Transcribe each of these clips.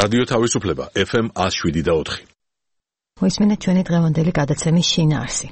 რადიო თავისუფლება FM 107.4. მოისმინეთ ჩვენი დღევანდელი გადაცემის შინაარსი.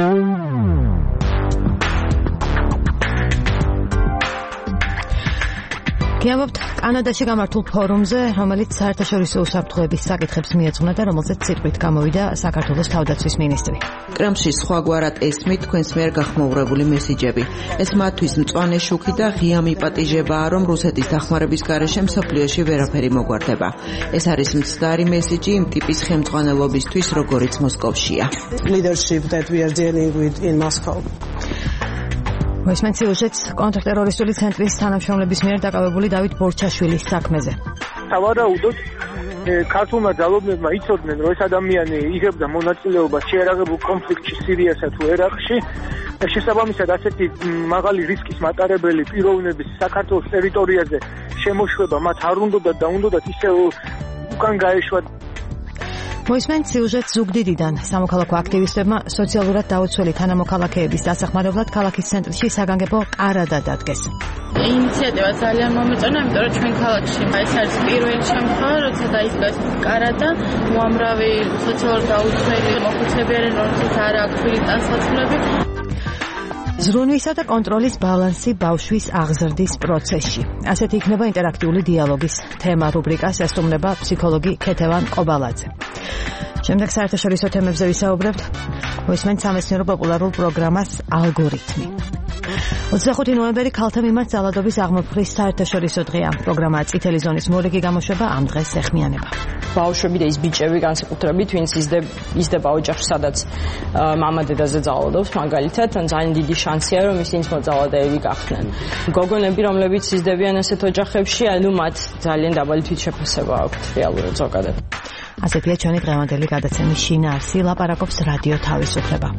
გიამობთ კანადაში გამართულ ფორუმზე, რომელიც საერთაშორისო უსაფრთხოების საკითხებს მიეძღვნა და რომელზეც სიტყვით გამოვიდა საქართველოს თავდაცვის მინისტრი. კრემლში სხვაგვარად ესმით თქვენს მიერ გახმოურებული მესიჯები. ეს მათთვის მწვანე შუქი და ღია მიპატიჟებაა, რომ რუსეთის დახმარების გარეშე მსოფლიოში ვერაფერი მოგვარდება. ეს არის მცდარი მესიჯი იმ ტიპის ხელმძღვანელობისთვის, როგორიც მოსკოვშია. Leadership that we are dealing with in Moscow. მოისმენთ სიუჟეტს კონტრტერორისტული ცენტრის თანამშრომლების მიერ დაკავებული დავით ბორჩაშვილის საქმეზე. სავარაუდოდ ქართულმა ძალობლებმა იცოდნენ, რომ ეს ადამიანი იღებდა მონაწილეობას შეერაღებულ კონფლიქტში სირიასა თუ ერაყში. შესაბამისად, ასეთი მაღალი რისკის მატარებელი პიროვნების საქართველოს ტერიტორიაზე შემოშვება მათ არ უნდათ და უნდათ ისევ უკან გაეშვათ. მოისმენთ სიუჟეტს ზუგდიდიდან. სამოქალაქო აქტივისტებმა სოციალურად დაუცველი თანამოქალაქეების დასახმარებლად ქალაქის ცენტრში საგანგებო ყარადა დადგეს. ინიციატივა ძალიან მომეწონა, იმიტომ რომ ჩვენ ქალაქში ეს არის პირველი შემთხვევა, როცა დაიწყო ეს ყარადა, უამრავი სოციალურად დაუცველი მოხუცები არიან, რომელთაც არ აქვს თვილი ტანსაცმლები. ზრუნვისა და კონტროლის ბალანსი ბავშვის აღზრდის პროცესში. ასეთი იქნება ინტერაქტიული დიალოგის თემა რუბრიკას ესწრებოდა ფსიქოლოგი ქეთევან ყობალაძე. შემდეგ საერთაშორისო თემებზე ვისაუბრებთ. მოისმენთ სამეცნიერო პოპულარულ პროგრამას ალგორითმი. 25 ნოემბერი ქალთა მიმართ ძალადობის აღმოფხრის საერთაშორისო დღეა. პროგრამა წითელი ზონის მორიგი გამოშვება ამ დღეს ეხმიანება. ბავშვები და ის ბიჭები განსაკუთრებით, ვინც იზრდება ოჯახში, სადაც მამა დედაზე ძალადობს, მაგალითად, ძალიან დიდი შანსია, რომ ისინიც მოძალადეები გახდნენ. გოგონები, რომლებიც იზრდებიან ასეთ ოჯახებში, მათ ძალიან დაბალი თვითშეფასება აქვთ რეალურად ზოგადად. ასეთია ჩვენი დღევანდელი გადაცემის შინაარსი, ლაპარაკობს რადიო თავისუფლება.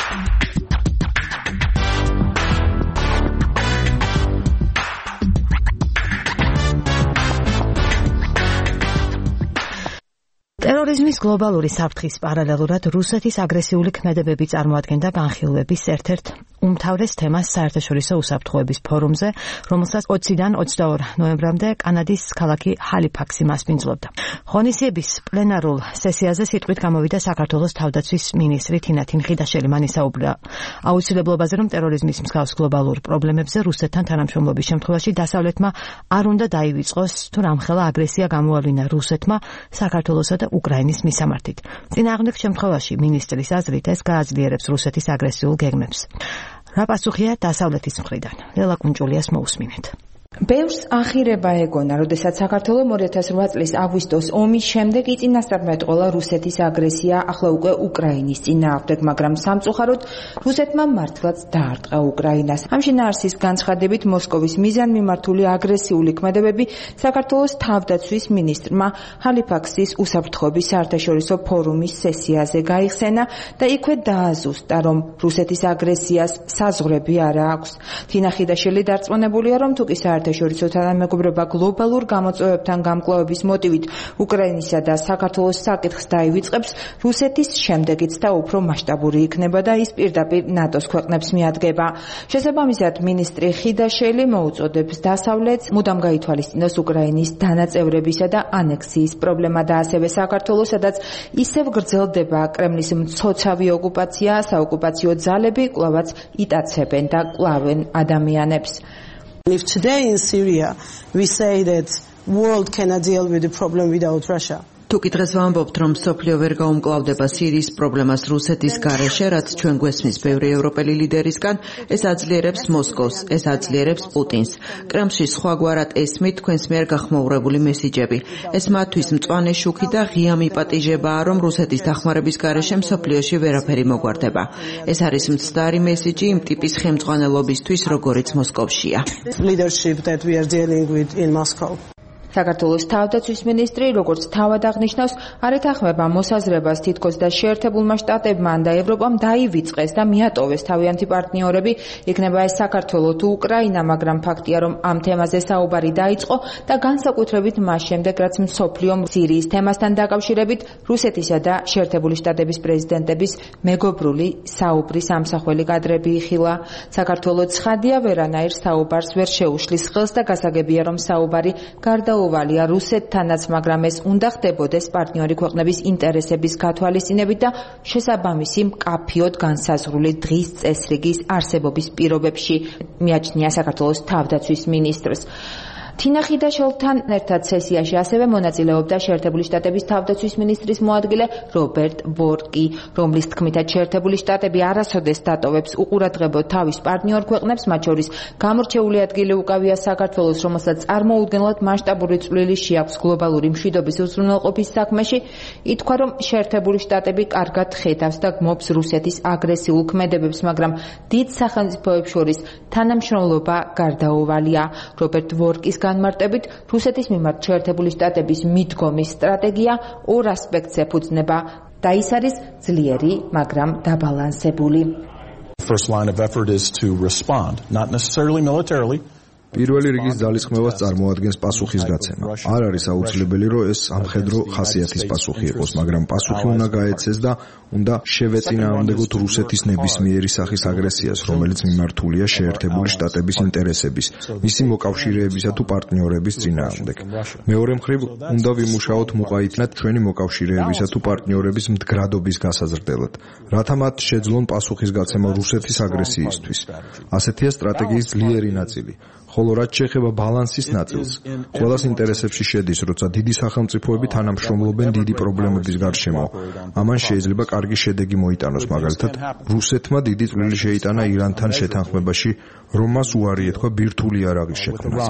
ტერორიზმის გლობალური საფრთხის პარალელურად რუსეთის აგრესიული ქმედებები წარმოადგენდა განხილვების ერთ-ერთ უმთავრეს თემას საერთაშორისო უსაფრთხოების ფორუმზე, რომელსაც 20-დან 22 ნოემბრამდე კანადის ქალაქი ჰალიფაქსი მასპინძლობდა. ღონისძიების პლენარულ სესიაზე სიტყვით გამოვიდა საქართველოს თავდაცვის მინისტრი თინათინ ხიდაშელი. მან ისაუბრა აუცილებლობაზე, რომ ტერორიზმის მსგავს გლობალურ პრობლემებზე რუსეთთან თანამშრომლობის შემთხვევაში დასავლეთმა არ უნდა დაივიწყოს თუ რამხელა აგრესია გამოავლინა რუსეთმა საქართველოსა და უკრაინის მისამართით. წინააღმდეგ შემთხვევაში მინისტრის აზრით ეს გააძლიერებს რუსეთის აგრესიულ გეგმებს. რა პასუხია დასავლეთის მხრიდან? ლელა კუნჭულიას მოусმინეთ. ბევრს ახირება ეგონა, როდესაც საქართველოს 2008 წლის აგვისტოს ომის შემდეგ იწინასწარმეტყველა რუსეთის აგრესია ახლა უკვე უკრაინის წინააღმდეგ, მაგრამ სამწუხაროდ რუსეთმა მართლაც დაარტყა უკრაინას. ამ შინაარსის განცხადებით მოსკოვის მიზანმიმართული აგრესიული ქმედებები საქართველოს თავდაცვის მინისტრმა ჰალიფაქსის უსაფრთხოების საერთაშორისო ფორუმის სესიაზე გაიხსენა და იქვე დააზუსტა, რომ რუსეთის აგრესიას საზღვრები არ აქვს. თინა ხიდაშელი დარწმუნებულია, რომ თუკი საერთაშორისო თანამეგობრობა გლობალურ გამოწვევებთან გამკლავების მოტივით უკრაინისა და საქართველოს საკითხს დაივიწყებს, რუსეთის შემდეგიც და უფრო მასშტაბური იქნება და ის პირდაპირ ნატოს ქვეყნებს მიადგება. შესაბამისად, მინისტრი ხიდაშელი მოუწოდებს დასავლეთს მუდამ გაითვალისწინოს უკრაინის დანაწევრებისა და ანექსიის პრობლემა და ასევე საქართველოს, სადაც ისევ გრძელდება კრემლის მცოცავი ოკუპაცია, საოკუპაციო ძალები კვლავაც იტაცებენ და კლავენ ადამიანებს. If today in Syria we say that world cannot deal with the problem without Russia. თუკი დღეს ვამბობთ, რომ მსოფლიო ვერ გაუმკლავდება სირიის პრობლემას რუსეთის გარეშე, რაც ჩვენ გვესმის ბევრი ევროპელი ლიდერისგან, ეს აძლიერებს მოსკოვს, ეს აძლიერებს პუტინს. კრემლში სხვაგვარად ესმით თქვენს მიერ გახმოურებული მესიჯები. ეს მათთვის მწვანე შუქი და ღია მიპატიჟებაა, რომ რუსეთის დახმარების გარეშე მსოფლიოში ვერაფერი მოგვარდება. ეს არის მცდარი მესიჯი იმ ტიპის ხელმძღვანელობისთვის, როგორიც მოსკოვშია. Leadership that we are dealing with in Moscow. საქართველოს თავდაცვის მინისტრი, როგორც თავად აღნიშნავს, არ ეთანხმება მოსაზრებას თითქოს და შეერთებულმა შტატებმა და ევროპამ დაივიწყეს და მიატოვეს თავიანთი პარტნიორები, იქნება ეს საქართველოს თუ უკრაინა, მაგრამ ფაქტია, რომ ამ თემაზე საუბარი დაიწყო და განსაკუთრებით მას შემდეგ, რაც მსოფლიომ სირიის თემასთან დაკავშირებით რუსეთისა და შეერთებული შტატების პრეზიდენტების მეგობრული საუბრის ამსახველი კადრები იხილა. საქართველოს ცხადია, ვერანაირ საუბარს ვერ შეუშლის ხელს და გასაგებია, რომ საუბარი გარდა გარდაუვალია რუსეთთანაც, მაგრამ ეს უნდა ხდებოდეს პარტნიორი ქვეყნების ინტერესების გათვალისწინებით და შესაბამისი მკაფიოდ განსაზღვრული დღის წესრიგის არსებობის პირობებში, მიაჩნია საქართველოს თავდაცვის მინისტრს. თინა ხიდაშვილთან ერთად სესიაში ასევე მონაწილეობდა შეერთებული შტატების თავდაცვის მინისტრის მოადგილე რობერტ ვორკი, რომლის თქმითაც შეერთებული შტატები არასოდეს დატოვებს უყურადღებოდ თავის პარტნიორ ქვეყნებს, მათ შორის გამორჩეული ადგილი უკავია საქართველოს, რომელსაც წარმოუდგენლად მასშტაბური წვლილი შეაქვს გლობალური მშვიდობის უზრუნველყოფის საქმეში, ითქვა, რომ შეერთებული შტატები კარგად ხედავს და გმობს რუსეთის აგრესიულ ქმედებებს, მაგრამ დიდ სახელმწიფოებს შორის თანამშრომლობა გარდაუვალია. რობერტ ვორკის განმარტებით, რუსეთის მიმართ შეერთებული შტატების მიდგომის სტრატეგია ორ ასპექტს ეფუძნება და ის არის ძლიერი, მაგრამ დაბალანსებული. First line of effort is to respond, not necessarily militarily. პირველი რიგის ძალისხმევას წარმოადგენს პასუხისგაცემა. არ არის აუცილებელი, რომ ეს სამხედრო ხასიათის პასუხი იყოს, მაგრამ პასუხი უნდა გაეცეს და უნდა შევეწინააღმდეგოთ რუსეთის ნებისმიერი სახის აგრესიას, რომელიც მიმართულია შეერთებული შტატების ინტერესების, მისი მოკავშირეებისა თუ პარტნიორების წინააღმდეგ. მეორე მხრივ, უნდა ვიმუშაოთ მუყაითნად ჩვენი მოკავშირეებისა თუ პარტნიორების მდგრადობის გასაზრდელად, რათა მათ შეძლონ პასუხისგაცემა რუსეთის აგრესიისთვის. ასეთია სტრატეგიის ძლიერი ნაწილი. ხოლო რაც შეეხება ბალანსის ნაწილს, ყველას ინტერესებში შედის, როცა დიდი სახელმწიფოები თანამშრომლობენ დიდი პრობლემების გარშემო. ამან შეიძლება კარგი შედეგი მოიტანოს, მაგალითად, რუსეთმა დიდი წვლილი შეიტანა ირანთან შეთანხმებაში, რომ მას უარი ეთქვა ბირთვული იარაღის შექმნაზე.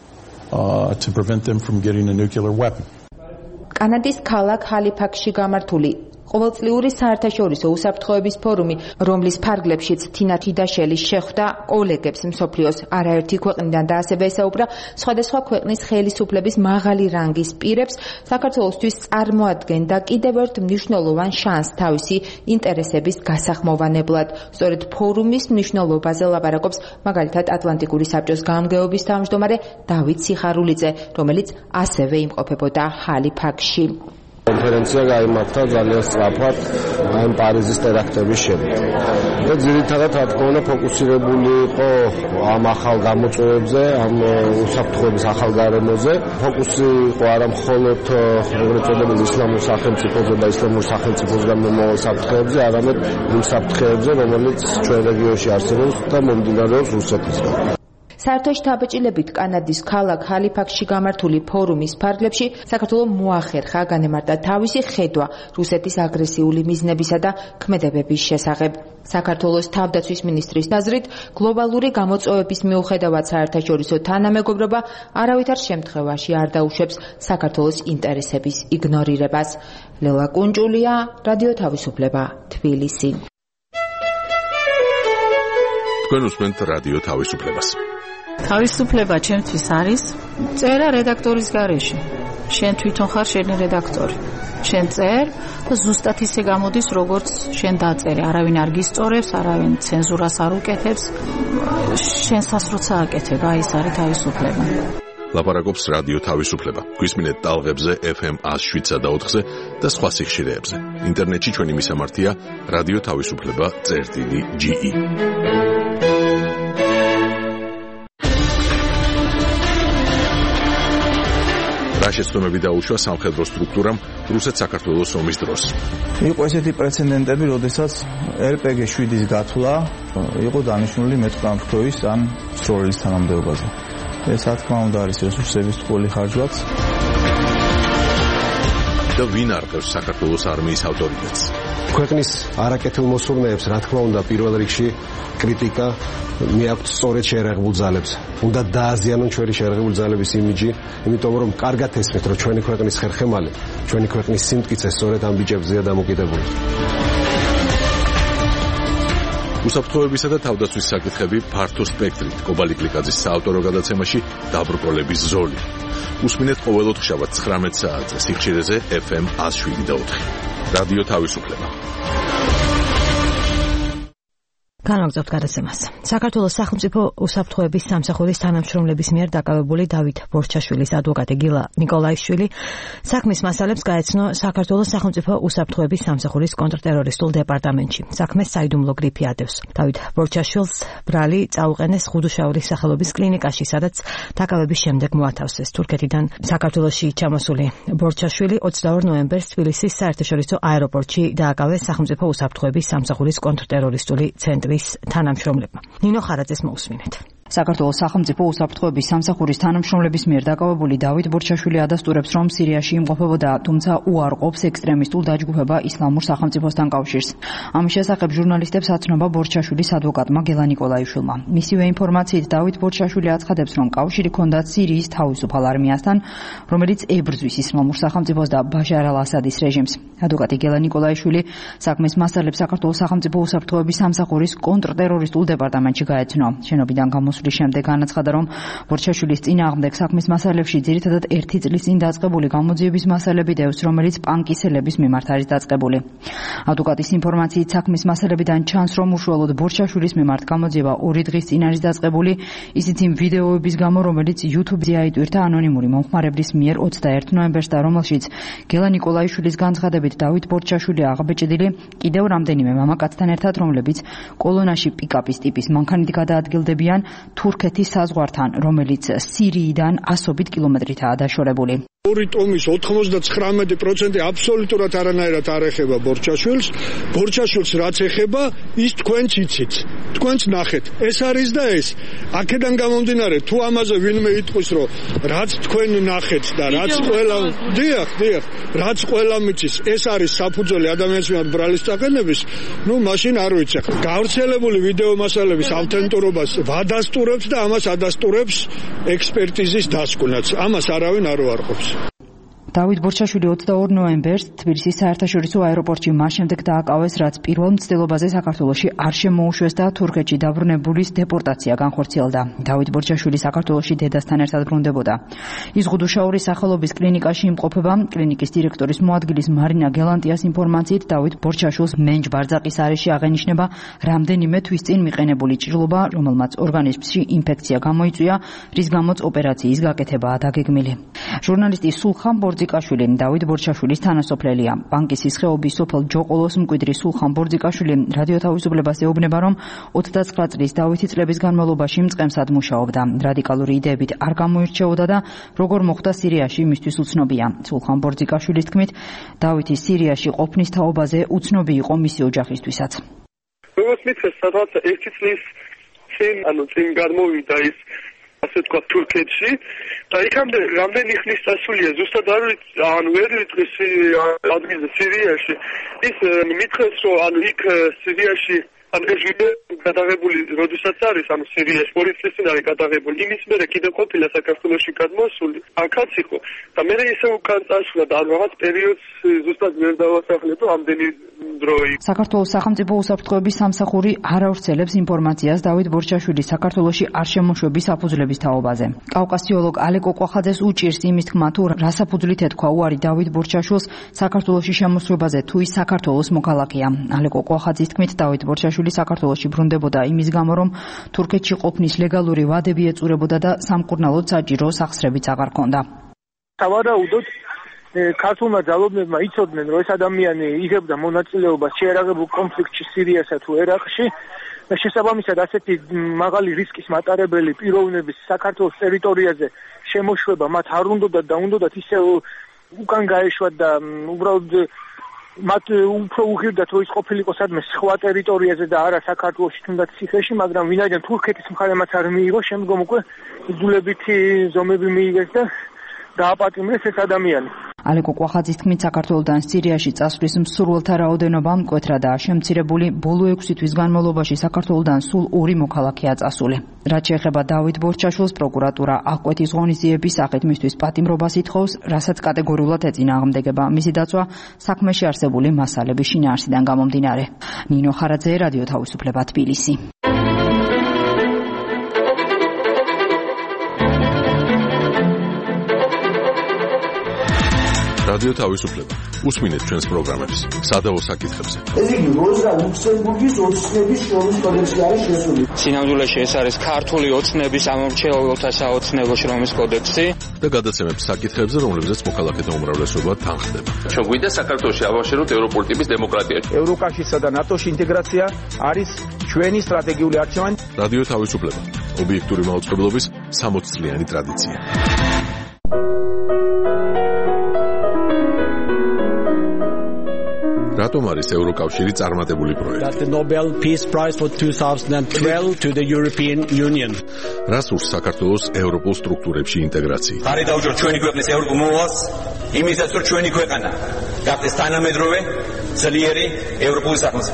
კანადის ქალაქ ჰალიფაქსში გამართული ყოველწლიური საერთაშორისო უსაფრთხოების ფორუმი, რომლის ფარგლებშიც თინა თიდაშელი შეხვდა კოლეგებს მსოფლიოს არაერთი ქვეყნიდან და ასევე ესაუბრა სხვადასხვა ქვეყნის ხელისუფლების მაღალი რანგის პირებს, საქართველოსთვის წარმოადგენდა კიდევ ერთ მნიშვნელოვან შანსს თავისი ინტერესების გასახმოვანებლად. სწორედ ფორუმის მნიშვნელობაზე ლაპარაკობს მაგალითად ატლანტიკური საბჭოს გამგეობის თავმჯდომარე დავით სიხარულიძე, რომელიც ასევე იმყოფებოდა ჰალიფაქსში. კონფერენცია გაიმართა ძალიან სწრაფად ამ პარიზის ტერაქტების შემდეგ. და ძირითადად რა თქმა უნდა ფოკუსირებული იყო ამ ახალ გამოწვევებზე, ამ უსაფრთხოების ახალ გარემოზე. ფოკუსი იყო არა მხოლოდ ეგრეთ წოდებული ისლამურ სახელმწიფოზე და ისლამურ სახელმწიფოსგან მომავალ საფრთხეებზე, არამედ იმ საფრთხეებზე, რომელიც ჩვენ რეგიონში არსებობს და მომდინარეობს რუსეთისგან. საერთო შთაბეჭდილებით კანადის ქალაქ ჰალიფაქსში გამართული ფორუმის ფარგლებში საქართველოს მოახერხა განემარტა თავისი ხედვა რუსეთის აგრესიული მიზნებისა და ქმედებების შესახებ. საქართველოს თავდაცვის მინისტრის აზრით, გლობალური გამოწვევების მიუხედავად საერთაშორისო თანამეგობრობა არავითარ შემთხვევაში არ დაუშვებს საქართველოს ინტერესების იგნორირებას. ლელა კუნჭულია, რადიო თავისუფლება, თბილისი. თქვენ უსმენთ რადიო თავისუფლებას. თავისუფლება ჩემთვის არის წერა რედაქტორის გარეშე. შენ თვითონ ხარ შენი რედაქტორი. შენ წერ და ზუსტად ისე გამოდის, როგორც შენ დაწერე. არავინ არ გისწორებს, არავინ ცენზურას არ უკეთებს. შენსას როცა აკეთებ, აი ეს არის თავისუფლება. ლაპარაკობს რადიო თავისუფლება. გვისმინეთ ტალღებზე FM 107.4-ზე და სხვა სიხშირეებზე. ინტერნეტში ჩვენი მისამართია რადიო თავისუფლება.ge. რა შეცდომები დაუშვა სამხედრო სტრუქტურამ რუსეთ-საქართველოს ომის დროს. იყო ესეთი პრეცედენტები, როდესაც RPG-7-ის გათვლა იყო დანიშნული მეტყამფრთოის ან სროლის თანამდებობაზე. ეს რა თქმა უნდა არის რესურსების ტყუილი ხარჯვაც. და ვინ არყევს საქართველოს არმიის ავტორიტეტს? ქვეყნის არაკეთილ მოსურნეებს, რა თქმა უნდა, პირველ რიგში კრიტიკა მიაქვთ სწორედ შეერაღებულ ძალებს. უნდა დააზიანონ ჩვენი შეერაღებული ძალების იმიჯი, იმიტომ რომ კარგად ესმით, რომ ჩვენი ქვეყნის ხერხემალი, ჩვენი ქვეყნის სიმტკიცე სწორედ ამ ბიჭებზეა დამოკიდებული. უსაფრთხოებისა და თავდაცვის საკითხები ფართო სპექტრით. კობალი კლიკაძის საავტორო გადაცემაში დაბრკოლების ზოლი. უსმინეთ ყოველ ოთხშაბათს 19 საათზე სიხშირეზე FM 107.4. რადიო თავისუფლება. განაგრძობთ გადაცემას. საქართველოს სახელმწიფო უსაფრთხოების სამსახურის თანამშრომლების მიერ დაკავებული დავით ბორჩაშვილის ადვოკატი გილა ნიკოლაიშვილი საქმის მასალებს გაეცნო საქართველოს სახელმწიფო უსაფრთხოების სამსახურის კონტრტერორისტულ დეპარტამენტში. საქმეს საიდუმლო გრიფი ადევს. დავით ბორჩაშვილს ბრალი წაუყენეს ხუდუშაურის სახელობის კლინიკაში, სადაც დაკავების შემდეგ მოათავსეს. თურქეთიდან საქართველოში ჩამოსული ბორჩაშვილი 22 ნოემბერს თბილისის საერთაშორისო აეროპორტში დააკავეს სახელმწიფო უსაფრთხოების სამსახურის კონტრტერორისტული ცენტრის თანამშრომლებმა. ნინო ხარაძეს მოусმინეთ. საქართველოს სახელმწიფო უსაფრთხოების სამსახურის თანამშრომლების მიერ დაკავებული დავით ბორჩაშვილი ადასტურებს, რომ სირიაში იმყოფებოდა, თუმცა უარყოფს ექსტრემისტულ დაჯგუფება ისლამურ სახელმწიფოსთან კავშირს. ამის შესახებ ჟურნალისტებს აცნობა ბორჩაშვილის ადვოკატმა გელა ნიკოლაიშვილმა. მისივე ინფორმაციით დავით ბორჩაშვილი აცხადებს, რომ კავშირი ჰქონდათ სირიის თავისუფალ არმიასთან, რომელიც ებრძვის ისლამურ სახელმწიფოს და ბაშარ ალ-ასადის რეჟიმს. ადვოკატი გელა ნიკოლაიშვილი საქმის მასალებს საქართველოს სახელმწიფო უსაფრთხოების სამსახურის კონტრტერორისტულ დეპარტამენტში გაეცნო. შენობიდან გამოსული შემდეგ განაცხადა, რომ ბორჩაშვილის წინააღმდეგ საქმის მასალებში ძირითადად 1 წლის წინ დაწყებული გამოძიების მასალები დევს, რომელიც პანკისელების მიმართ არის დაწყებული. ადვოკატის ინფორმაციით საქმის მასალებიდან ჩანს, რომ უშუალოდ ბორჩაშვილის მიმართ გამოძიება 2 დღის წინ არის დაწყებული, ისიც იმ ვიდეოების გამო, რომელიც YouTube-ზე აიტვირთა ანონიმური მომხმარებლის მიერ 21 ნოემბერს და რომელშიც გელა ნიკოლაიშვილის განცხადებით დავით ბორჩაშვილი აღბეჭდილი კიდევ რამდენიმე მამაკაცთან ერთად, რომლებიც კოლონაში პიკაპის ტიპის მანქანით გადაადგილდებიან თურქეთის საზღვართან, რომელიც სირიიდან 100 კილომეტრითაა დაშორებული. ორი ტომის 99% აბსოლუტურად არანაირად არ ეხება ბორჩაშვილს. ბორჩაშვილს რაც ეხება, ის თქვენც იცით. თქვენც ნახეთ. ეს არის და ეს. აქედან გამომდინარე, თუ ამაზე ვინმე იტყვის, რომ რაც თქვენ ნახეთ და რაც ყველა დიახ, რაც ყველა მიცის, ეს არის საფუძველი ადამიანის მიმართ ბრალის წაყენების, ну, მაშინ არ ვიცი. გავრცელებული ვიდეო მასალების ავთენტურობას ვადასტურებს და ამას ადასტურებს ექსპერტიზის დასკვნაც. ამას არავინ არ უარყოფს. დავით ბორჩაშვილი 22 ნოემბერს თბილისის საერთაშორისო აეროპორტში მას შემდეგ დააკავეს, რაც პირველ მცდელობაზე საქართველოში არ შემოუშვეს და თურქეთში დაბრუნებულის დეპორტაცია განხორციელდა. დავით ბორჩაშვილი საქართველოში დედასთან ერთად ბრუნდებოდა. ის ხუდუშაურის სახელობის კლინიკაში იმყოფება. კლინიკის დირექტორის მოადგილის მარინა გელანტიას ინფორმაციით, დავით ბორჩაშვილს მენჯ-ბარძაყის არეში აღენიშნება რამდენიმე თვის წინ მიყენებული ჭრილობა, რომელმაც ორგანიზმში ინფექცია გამოიწვია, რის გამოც ოპერაციის გაკეთებაა დაგეგმილი. ჟურნალისტი სულხან ბორძიკაშვილი დავით ბორჩაშვილის თანასოფლელია. ბანკისის ხეობის სოფელ ჯოყოლოს მკვიდრი სულხან ბორძიკაშვილი რადიო თავისუფლებას ეუბნება, რომ 29 წლის დავითი წლების განმავლობაში მწყემსად მუშაობდა. რადიკალური იდეებით არ გამოირჩეოდა და როგორ მოხდა სირიაში იმისთვის უცნობია. სულხან ბორძიკაშვილის თქმით, დავითი სირიაში ყოფნის თაობაზე უცნობი იყო მისი ოჯახისთვისაც. როგორც მითხრეს, სადღაც 1 წლის წინ გადმოვიდა ის ასე თქვა თურქეთში და იქამდე რამდენი ხნის წასულია ზუსტად არ ვერ ვიტყვის ადგილზე სირიაში. ის მითხრეს, რომ იქ სირიაში ეს ვიდეო გადაღებული როდესაც არის სირიაში 2 წლის წინ არის გადაღებული. იმის მერე კიდევ ყოფილა საქართველოში გადმოსული. აქაც იყო და მე ისე უკან წასვლა და რაღაც პერიოდს ზუსტად ვერ დავასახლებო ამდენი დროი. საქართველოს სახელმწიფო უსაფრთხოების სამსახური არ ავრცელებს ინფორმაციას დავით ბორჩაშვილის საქართველოში არ შემოშვების საფუძვლების თაობაზე. კავკასიოლოგ ალეკო ყვახაძეს უჭირს იმის თქმა, თუ რა საფუძვლით ეთქვა უარი დავით ბორჩაშვილს საქართველოში შემოსვებაზე, თუ ის საქართველოს მოქალაქეა. ალეკო ყვახაძის თქმით, დავით ბორჩაშვილი საქართველოში ბრუნდებოდა იმის გამო, რომ თურქეთში ყოფნის ლეგალური ვადები ეწურებოდა და სამკურნალოდ საჭირო სახსრებიც აღარ ჰქონდა. სავარაუდოდ ქართულმა ძალობლებმა იცოდნენ, რომ ეს ადამიანი იღებდა მონაწილეობას შეერაღებულ კონფლიქტში სირიასა თუ ერაყში და შესაბამისად ასეთი მაღალი რისკის მატარებელი პიროვნების საქართველოს ტერიტორიაზე შემოშვება მათ არ უნდათ და უნდათ ისე უკან გაეშვათ და უბრალოდ მათ უფრო უღირდათ, რომ ის ყოფილიყო სადმე სხვა ტერიტორიაზე და არა საქართველოში თუნდაც ციხეში, მაგრამ ვინაიდან თურქეთის მხარემაც არ მიიღო, შემდგომ უკვე იძულებითი ზომები მიიღეს და დააპატიმრეს ეს ადამიანი. ალეკო ყვახაძის თქმით, საქართველოდან სირიაში წასვლის მსურველთა რაოდენობა მკვეთრადაა შემცირებული. ბოლო 6 თვის განმავლობაში საქართველოდან სულ 2 მოქალაქეა წასული. რაც შეეხება დავით ბორჩაშვილს, პროკურატურა აღკვეთის ღონისძიების სახით მისთვის პატიმრობას ითხოვს, რასაც კატეგორიულად ეწინააღმდეგება მისი დაცვა საქმეში არსებული მასალების შინაარსიდან გამომდინარე. ნინო ხარაძე, რადიო თავისუფლება, თბილისი. რადიო თავისუფლება. უსმინეთ ჩვენს პროგრამებს სადავო საკითხებზე. ეს იგი როზა ლუქსემბურგის ოცნების შრომის კოდექსი არის შესული. სინამდვილეში ეს არის ქართული ოცნების ამომრჩეველთა საოცნებო შრომის კოდექსი და გადაცემებს საკითხებზე, რომლებზეც მოქალაქეთა უმრავლესობა თანხდება. ჩვენ გვინდა საქართველოში ავაშეროთ ევროპული ტიპის დემოკრატია. ევროკავშირსა და ნატოში ინტეგრაცია არის ჩვენი სტრატეგიული არჩევანი. რადიო თავისუფლება. ობიექტური მაუწყებლობის 60 წლიანი ტრადიცია. რატომ არის ევროკავშირი წარმატებული პროექტი? The Nobel Peace Prize for 2012 to the European Union. რას ურს საქართველოს ევროპულ სტრუქტურებში ინტეგრაცია? ხარი დაუჯეროთ ჩვენი ქვეყნის ევროპულ მოვალს, იმისაც რომ ჩვენი ქვეყანა გახდეს თანამედროვე, ძლიერი ევროპული სახელმწიფო.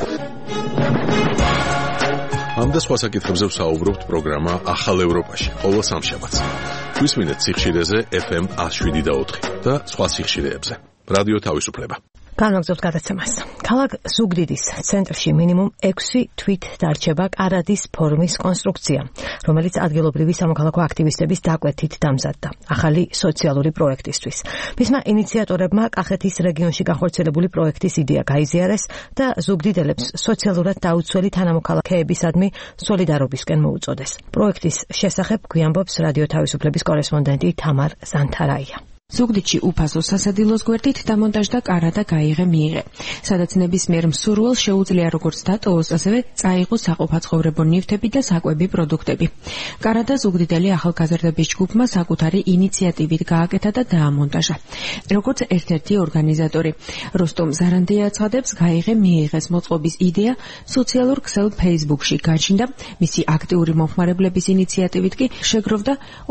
ამ და სხვა საკითხებზე ვსაუბრობთ პროგრამა ახალ ევროპაში, ყოველ სამშაბათს. გვისმინეთ სიხშირეზე FM 107.4 და სხვა სიხშირეებზე. რადიო თავისუფლება. განვაგრძობთ გადაცემას. ქალაქ ზუგდიდის ცენტრში მინიმუმ 6 თვით დარჩება კარადის ფორმის კონსტრუქცია, რომელიც ადგილობრივი სამოქალაქო აქტივისტების დაკვეთით დამზადდა ახალი სოციალური პროექტისთვის. მისმა ინიციატორებმა კახეთის რეგიონში განხორციელებული პროექტის იდეა გაიზიარეს და ზუგდიდელებს სოციალურად დაუცველი თანამოქალაქეებისადმი სოლიდარობისკენ მოუწოდეს. პროექტის შესახებ გვიამბობს რადიო თავისუფლების კორესპონდენტი თამარ ზანთარაია. ზუგდიდში უფასო სასადილოს გვერდით დამონტაჟდა კარადა გაიღე მიიღე, სადაც ნებისმიერ მსურველს შეუძლია როგორც დატოვოს, ასევე წაიღოს საყოფაცხოვრებო ნივთები და საკვები პროდუქტები. კარადა ზუგდიდელი ახალგაზრდების ჯგუფმა საკუთარი ინიციატივით გააკეთა და დაამონტაჟა. როგორც ერთ-ერთი ორგანიზატორი, როსტომ ზარანდია აცხადებს, გაიღე მიიღეს მოწყობის იდეა სოციალურ ქსელ Facebook-ში გაჩნდა, მისი აქტიური მომხმარებლების ინიციატივით კი შეგროვდა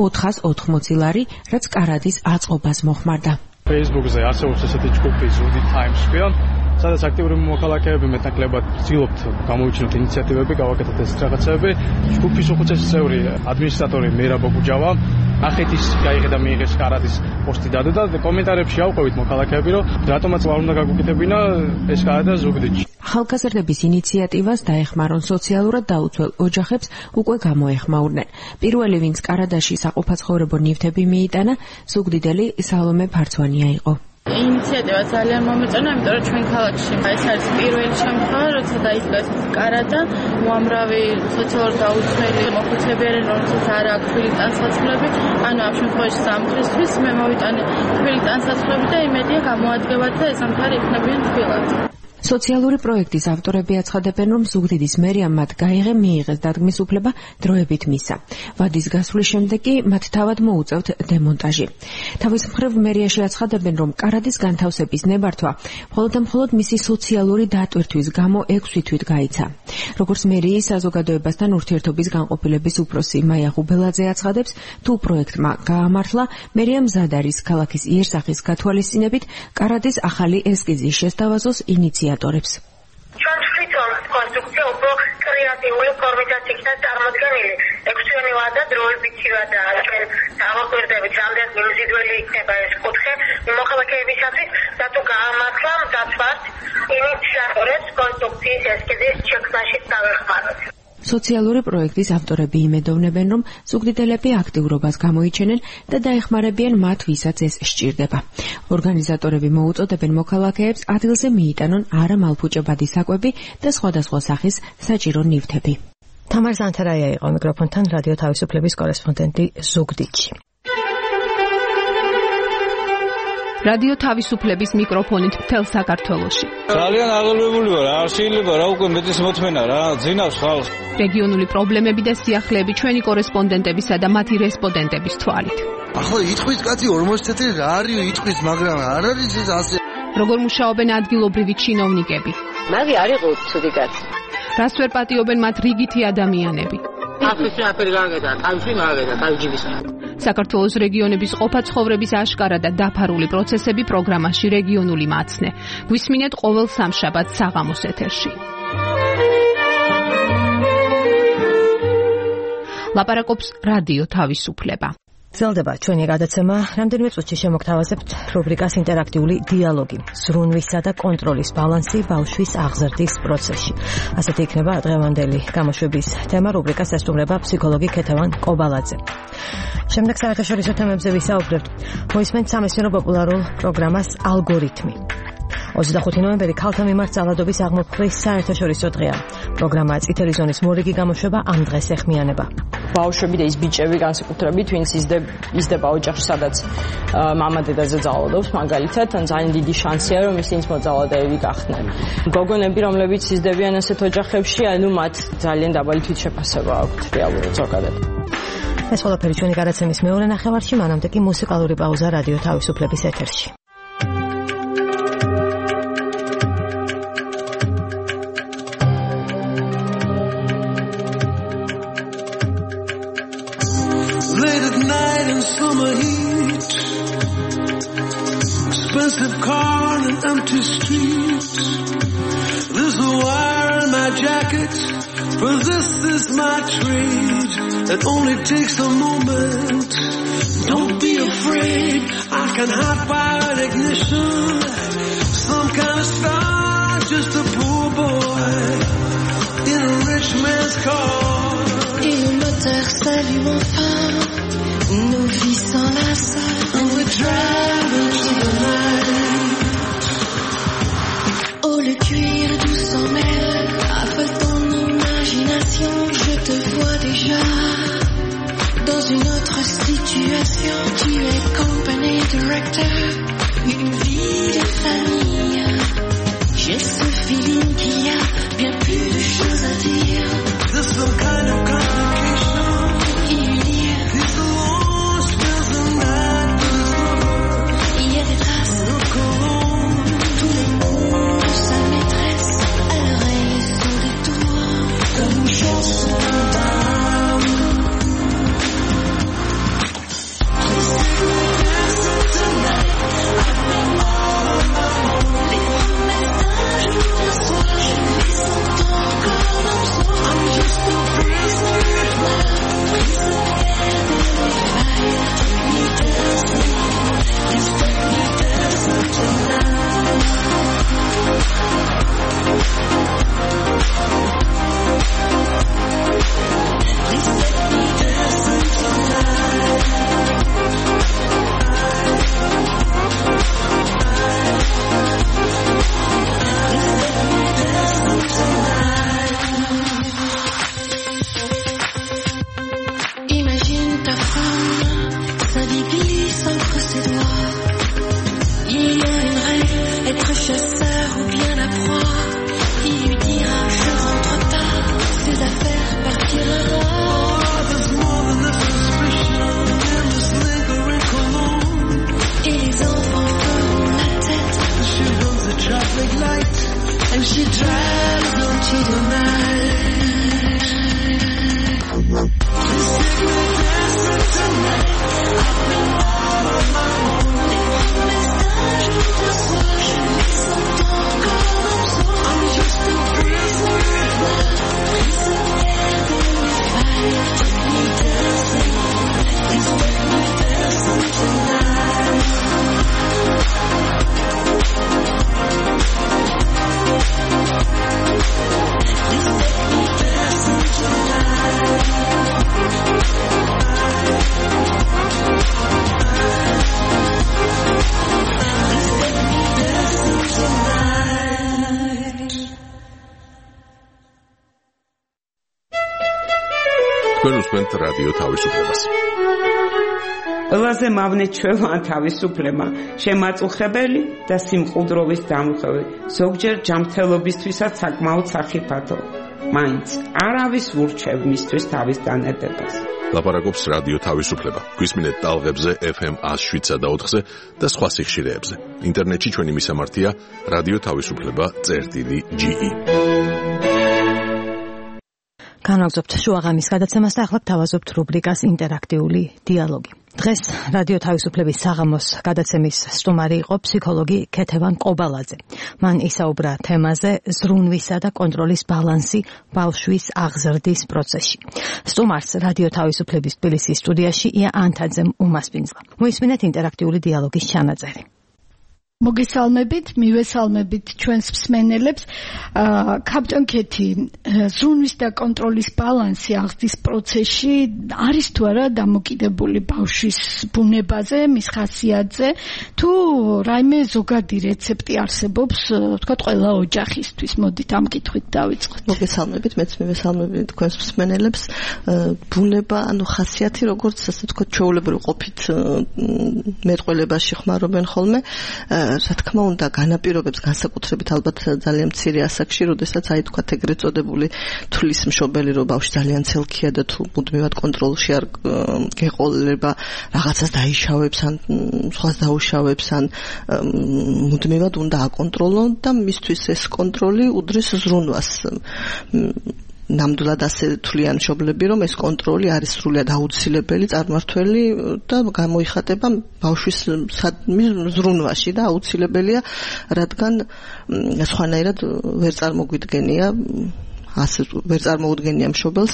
480 ლარი, რაც კარადის აწყობა მოხმარდა. Facebook-ზე არსებობს ესეთი ჯგუფი ზუგდიდ Times ქვია, სადაც აქტიური მოქალაქეები მეტნაკლებად ცდილობთ გამოვიჩინოთ ინიციატივები, გავაკეთოთ ეს რაღაცები. ჯგუფის უხუცესი წევრი ადმინისტრატორი მერაბ ბოგუჯავა ახეთის გაიღე და მიიღეს კარადის პოსტი დადო და კომენტარებში ავყვევით მოქალაქეები, რომ რატომაც არ უნდა გაგუკეთებინა ეს კარადა ზუგდიდში. ახალგაზრდების ინიციატივას დაეხმარონ სოციალურად დაუცველ ოჯახებს უკვე გამოეხმაურნენ. პირველი, ვინც კარადაში საყოფაცხოვრებო ნივთები მიიტანა, ზუგდიდელი სალომე ფარცვანია იყო. ინიციატივა ძალიან მომეწონა, იმიტომ რომ ჩვენ ქალაქში ეს არის პირველი შემთხვევა, როცა დაიწყო ეს კარადა, უამრავი სოციალურად დაუცველი მოხუცებიანი, რომელსაც არ აქვს თბილი ტანსაცმლები, ანუ ამ შემთხვევაში სამთრისთვის მე მოვიტანე თბილი ტანსაცმლები და იმედია გამოადგებათ და ეს ამხარი იქნებიან თბილად. სოციალური პროექტის ავტორები აცხადებენ, რომ ზუგდიდის მერიამ მათ გაიღე მიიღეს დადგმის უფლება დროებით მისცა. ვადის გასვლის შემდეგ კი მათ თავად მოუწევთ დემონტაჟი. თავის მხრივ მერიაში აცხადებენ, რომ კარადის განთავსების ნებართვა მხოლოდ მისი სოციალური დატვირთვის გამო 6 თვით გაიცა. როგორც მერიის საზოგადოებასთან ურთიერთობის განყოფილების უფროსი მაია ღუბელაძე აცხადებს, თუ პროექტმა გაამართლა, მერია მზად არის ქალაქის იერსახის გათვალისწინებით კარადის ახალი ესკიზის შესთავაზოს ინიციატორებს. ჩვენ თვითონ კონსტრუქცია უფრო კრეატიული ფორმისას იქნა წარმოდგენილი. 6-იანი ვადა დროებითია და ჩვენ დავაკვირდებით, რამდენ მიმზიდველი იქნება ეს კუთხე მოქალაქეებისათვის და თუ გაამართლა მზადვართ ინიციატორებს კონსტრუქციის ესკიზის შექმნაში დავეხმაროთ. სოციალური პროექტის ავტორები იმედოვნებენ, რომ ზუგდიდელები აქტიურობას გამოიჩენენ და დაეხმარებიან მათ, ვისაც ეს სჭირდება. ორგანიზატორები მოუწოდებენ მოქალაქეებს ადგილზე მიიტანონ არამალფუჭებადი საკვები და სხვადასხვა სახის საჭირო ნივთები. თამარ ზანთარაია იყო მიკროფონთან რადიო თავისუფლების კორესპონდენტი ზუგდიდში. რადიო თავისუფლების მიკროფონით მთელ საქართველოში. ძალიან აღელვებული ვარ, არ შეიძლება რა უკვე მეტის მოთმენა რა, ძინავს ხალხს. რეგიონული პრობლემები და სიახლეები ჩვენი კორესპონდენტებისა და მათი რესპონდენტების თვალით. ახლა იტყვის კაცი 40 წელი რა არის იტყვის, მაგრამ არ არის ეს ასე. როგორ მუშაობენ ადგილობრივი ჩინოვნიკები? მაგი არ იყო ცუდი კაცი. რას ვერ პატიობენ მათ რიგითი ადამიანები? აფრიკა აფერი გაგედა, თავში მაგედა, თავჯიბის. საქართველოს რეგიონების ყოფა-ცხოვრების აშკარა და დაფარული პროცესები პროგრამაში რეგიონული მაცნე. გვისმინეთ ყოველ სამშაბათს საღამოს ეთერში. ლაპარაკობს რადიო თავისუფლება. გრძელდება ჩვენი გადაცემა. რამდენიმე წუთში შემოგთავაზებთ რუბრიკას ინტერაქტიული დიალოგი, ზრუნვისა და კონტროლის ბალანსი ბავშვის აღზრდის პროცესში. ასეთი იქნება დღევანდელი გამოშვების თემა. რუბრიკას ესტუმრება ფსიქოლოგი ქეთევან კობალაძე. შემდეგ საერთაშორისო თემებზე ვისაუბრებთ. მოისმენთ სამეცნიერო პოპულარულ პროგრამას ალგორითმი. 25 ნოემბერი ქალთა მიმართ ძალადობის აღმოფხრის საერთაშორისო დღეა. პროგრამა წითელი ზონის მორიგი გამოშვება ამ დღეს ეხმიანება. ბავშვები და ის ბიჭები განსაკუთრებით, ვინც იზრდება ოჯახში, სადაც მამა დედაზე ძალადობს, მაგალითად, ან ძალიან დიდი შანსია, რომ ისინიც მოძალადეები გახდნენ. გოგონები, რომლებიც იზრდებიან ასეთ ოჯახებში, ანუ მათ ძალიან დაბალი თვითშეფასება აქვთ რეალურად ზოგადად. ეს ყველაფერი ჩვენი გადაცემის მეორე ნახევარში, მანამდე კი მუსიკალური პაუზა რადიო თავისუფლების ეთერში. Summer heat, expensive car and empty streets. There's a wire in my jacket, for this is my trade. It only takes a moment. Don't be afraid, I can hot fire an ignition. Some kind of star, just a poor boy in a rich man's car. Et le moteur s'allume enfin. Nos vies s'enlacent and we're driving through the night. Oh, le cuir doux s'en mêle, affole ton imagination. Je te vois déjà dans une autre situation. Tu es company director, une vie de famille. J'ai ce feeling qu'il y a bien plus de choses à dire. There's some kind of complication. რადიო თავისუფლებას. ყველაზე მავნე ჩვეულა თავისუფლება, შემაწუხებელი და სიმყუდროვის დამხევი, ზოგჯერ ჯანმრთელობისთვისაც საკმაოდ სახიფათო. მაინც არავის ვურჩევ მისთვის თავის დანედებას. ლაპარაკობს რადიო თავისუფლება. გვისმინეთ ტალღებზე FM 107.4-ზე და სხვა სიხშირეებზე. ინტერნეტში ჩვენი მისამართია რადიო თავისუფლება.ge. განვაგრძობთ შუაღამის გადაცემას და ახლა გთავაზობთ რუბრიკას ინტერაქტიული დიალოგი. დღეს რადიო თავისუფლების საღამოს გადაცემის სტუმარი იყო ფსიქოლოგი ქეთევან ყობალაძე. მან ისაუბრა თემაზე ზრუნვისა და კონტროლის ბალანსი ბავშვის აღზრდის პროცესში. სტუმარს რადიო თავისუფლების თბილისის სტუდიაში ია ანთაძემ უმასპინძლა. მოისმინეთ ინტერაქტიული დიალოგის ჩანაწერი. მოგესალმებით, მივესალმებით ჩვენს მსმენელებს. კაპიტან ქეთი, ზრუნვის და კონტროლის ბალანსი აღზრდის პროცესში არის თუ არა დამოკიდებული ბავშვის ბუნებაზე, მის ხასიათზე, თუ რაიმე ზოგადი რეცეპტი არსებობს, ვთქვათ, ყველა ოჯახისთვის? მოდით ამ კითხვით დავიწყოთ. მოგესალმებით, მეც მივესალმებით თქვენს მსმენელებს. ბუნება, ხასიათი, როგორც ასე ვთქვათ, ჩვეულებრივ ყოფით მეტყველებაში ხმარობენ ხოლმე. რა თქმა უნდა, განაპირობებს განსაკუთრებით ალბათ ძალიან მცირე ასაკში, როდესაც თქვათ ეგრეთ წოდებული თulis მშობელი, რომ ბავშვი ძალიან ცელქია და თუ მუდმივად კონტროლში არ გეყოლება, რაღაცას დაიშავებს ან სხვას დაუშავებს ან მუდმივად უნდა აკონტროლონ და მისთვის ეს კონტროლი უდრის ზრუნვას. ნამდვილად ასე თვლიან მშობლები, რომ ეს კონტროლი არის სრულად აუცილებელი, წარმმართველი და გამოიხატება ბავშვის ზრუნვაში და აუცილებელია, რადგან სხვანაირად ვერ წარმოგვიდგენია ასე ვერ წარმოუდგენია მშობელს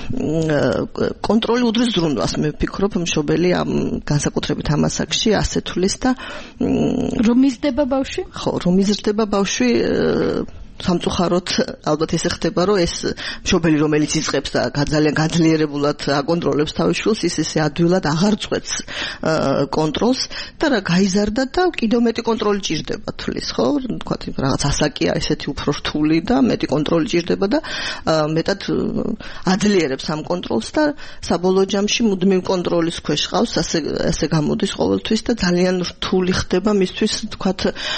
კონტროლი უდრის ზრუნვას. მე ვფიქრობ, მშობელი ამ განსაკუთრებით ამ ასაკში ასე თulis და რომ იზრდება ბავშვი? ხო, რომ იზრდება ბავშვი სამწუხაროდ ალბათ ესე ხდება, რომ ეს მშობელი, რომელიც იწყებს და ძალიან გაძლიერებულად აკონტროლებს თავის შვილს, ის ესე ადვილად აღარ წყვეტს კონტროლს და რა გაიზარდა და კიდევ მეტი კონტროლი ჭირდება თulis, ხო? თქვათ, რაღაც ასაკია ესეთი უფრო რთული და მეტი კონტროლი ჭირდება და მეტად აძლიერებს ამ კონტროლს და საბოლოო ჯამში მუდმივ კონტროლის ქვეშ ყავს, ასე გამოდის ყოველთვის და ძალიან რთული ხდება მისთვის, თქვათ,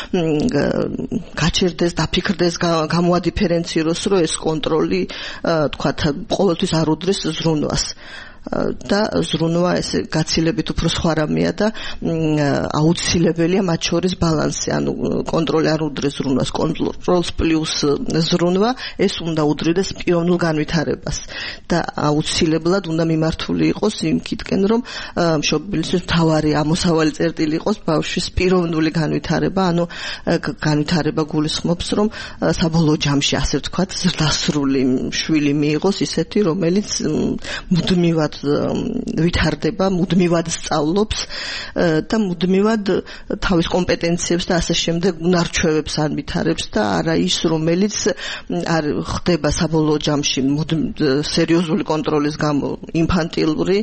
გაჩერდეს, დაფიქრდეს, გამოადიფერენციროს, რომ ეს კონტროლი, თქვათ, ყოველთვის არ უდრის ზრუნვას. და ზრუნვა ესე გაცილებით უფრო სხვა რამეა და აუცილებელია მათ შორის ბალანსი, ანუ კონტროლი არ უდრის ზრუნვას, კონტროლს პლუს ზრუნვა ეს უნდა უდრიდეს პიროვნულ განვითარებას და აუცილებლად უნდა მიმართული იყოს იმ კითხვენ, რომ მშობლისთვის მთავარი ამოსავალი წერტილი იყოს ბავშვის პიროვნული განვითარება, ანუ განვითარება გულისხმობს, რომ საბოლოო ჯამში ასე ვთქვათ, ზრდასრული შვილი მიიღოს ისეთი, რომელიც მუდმივად ვითარდება, მუდმივად სწავლობს და მუდმივად თავის კომპეტენციებს და ასე შემდეგ უნარჩვევებს ანვითარებს და არა ის, რომელიც არ ხდება საბოლოო ჯამში სერიოზული კონტროლის გამო ინფანტილური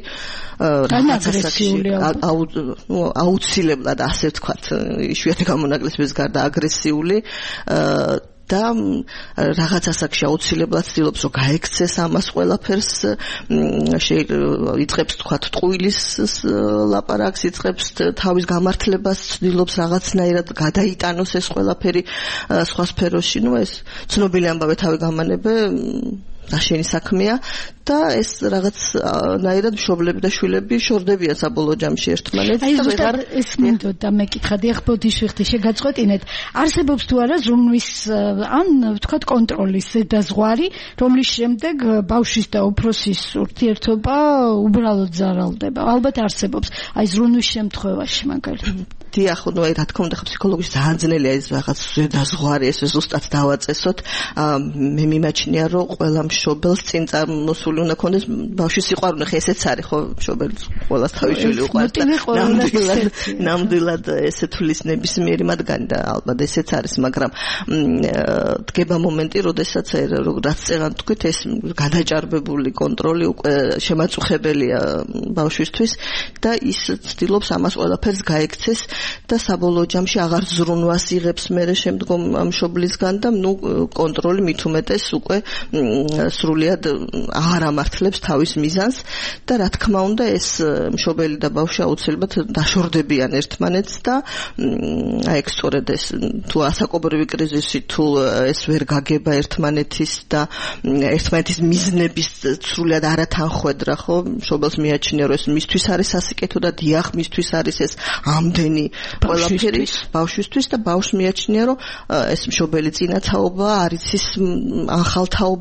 აუცილებლად ასე ვთქვათ, იშვიათი გამონაკლისების გარდა აგრესიული და რაღაც ასაკში აუცილებლად ცდილობს, რომ გაექცეს ამას ყველაფერს, იწყებს, თქვათ, ტყუილის ლაპარაკს, იწყებს თავის გამართლებას, ცდილობს რაღაცნაირად გადაიტანოს ეს ყველაფერი სხვა სფეროში. ეს ცნობილი ამბავი თავი გამანებე ნაშენი საქმეა და ეს რაღაცნაირად მშობლები და შვილები შორდებიან საბოლოო ჯამში ერთმანეთს და ვეღარ ეს მინდოდა მეკითხადი, ახ ბოდიშვიხტი შეგაწყვეტინეთ, არსებობს თუ არა ზრუნვის ან ვთქვათ კონტროლის ზედაზღვარი, რომლის შემდეგ ბავშვის და უფროსის ურთიერთობა უბრალოდ ზარალდება? ალბათ არსებობს, აი ზრუნვის შემთხვევაში მაგალითად. დიახ, რა თქმა უნდა, ფსიქოლოგიაში ძალიან ძნელია ეს რაღაც ზედაზღვარი, ეს ზუსტად დავაწესოთ. მე მიმაჩნია, რომ ყველა მშობელს წინ წარმოსული უნდა ქონდეს ბავშვის სიყვარული, ხე ესეც არის, ხო, მშობელს ყველას თავის შვილი უყვარს და ნამდვილად ესე თulis ნებისმიერი მათგანი და ალბათ ესეც არის, მაგრამ დგება მომენტი, როდესაც რაც წეგან თქვით, ეს გადაჭარბებული კონტროლი უკვე შემაწუხებელია ბავშვისთვის და ის ცდილობს ამას ყველაფერს გაექცეს და საბოლოო ჯამში აღარ ზრუნვას იღებს მერე შემდგომ მშობლისგან და კონტროლი მით უმეტეს უკვე სრულად აღარ ამართლებს თავის მიზანს და რა თქმა უნდა ეს მშობელი და ბავშვი აუცილებლად დაშორდებიან ერთმანეთს და აი ეგ სწორედ ეს თუ ასაკობრივი კრიზისი, თუ ეს ვერ გაგება ერთმანეთის და ერთმანეთის მიზნების სრულად არათანხვედრა, ხო, მშობელს მიაჩნია, რომ ეს მისთვის არის სასიკეთო და დიახ, მისთვის არის ეს ამდენი ყველაფერი ბავშვისთვის და ბავშვს მიაჩნია, რომ ეს მშობელი წინათაობა არ იცის ახალ თაობას რა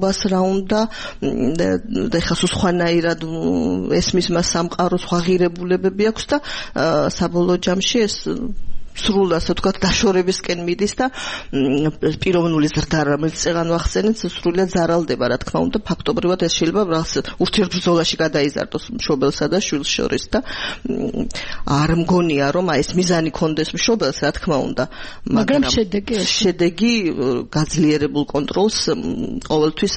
უნდა და ხა სხვანაირად ესმის მას სამყარო სხვა ღირებულებები აქვს და საბოლოო ჯამში ეს სრულად ასე ვთქვათ დაშორებისკენ მიდის და პიროვნული ზრდა რომელიც წეღან ვახსენეთ სრულად ზარალდება რა თქმა უნდა ფაქტობრივად ეს შეიძლება რაღაც ურთიერთბრძოლაში გადაიზარდოს მშობელსა და შვილს შორის და არ მგონია რომ ეს მიზანი კონდეს მშობელს რა თქმა უნდა მაგრამ შედეგი გაძლიერებულ კონტროლს ყოველთვის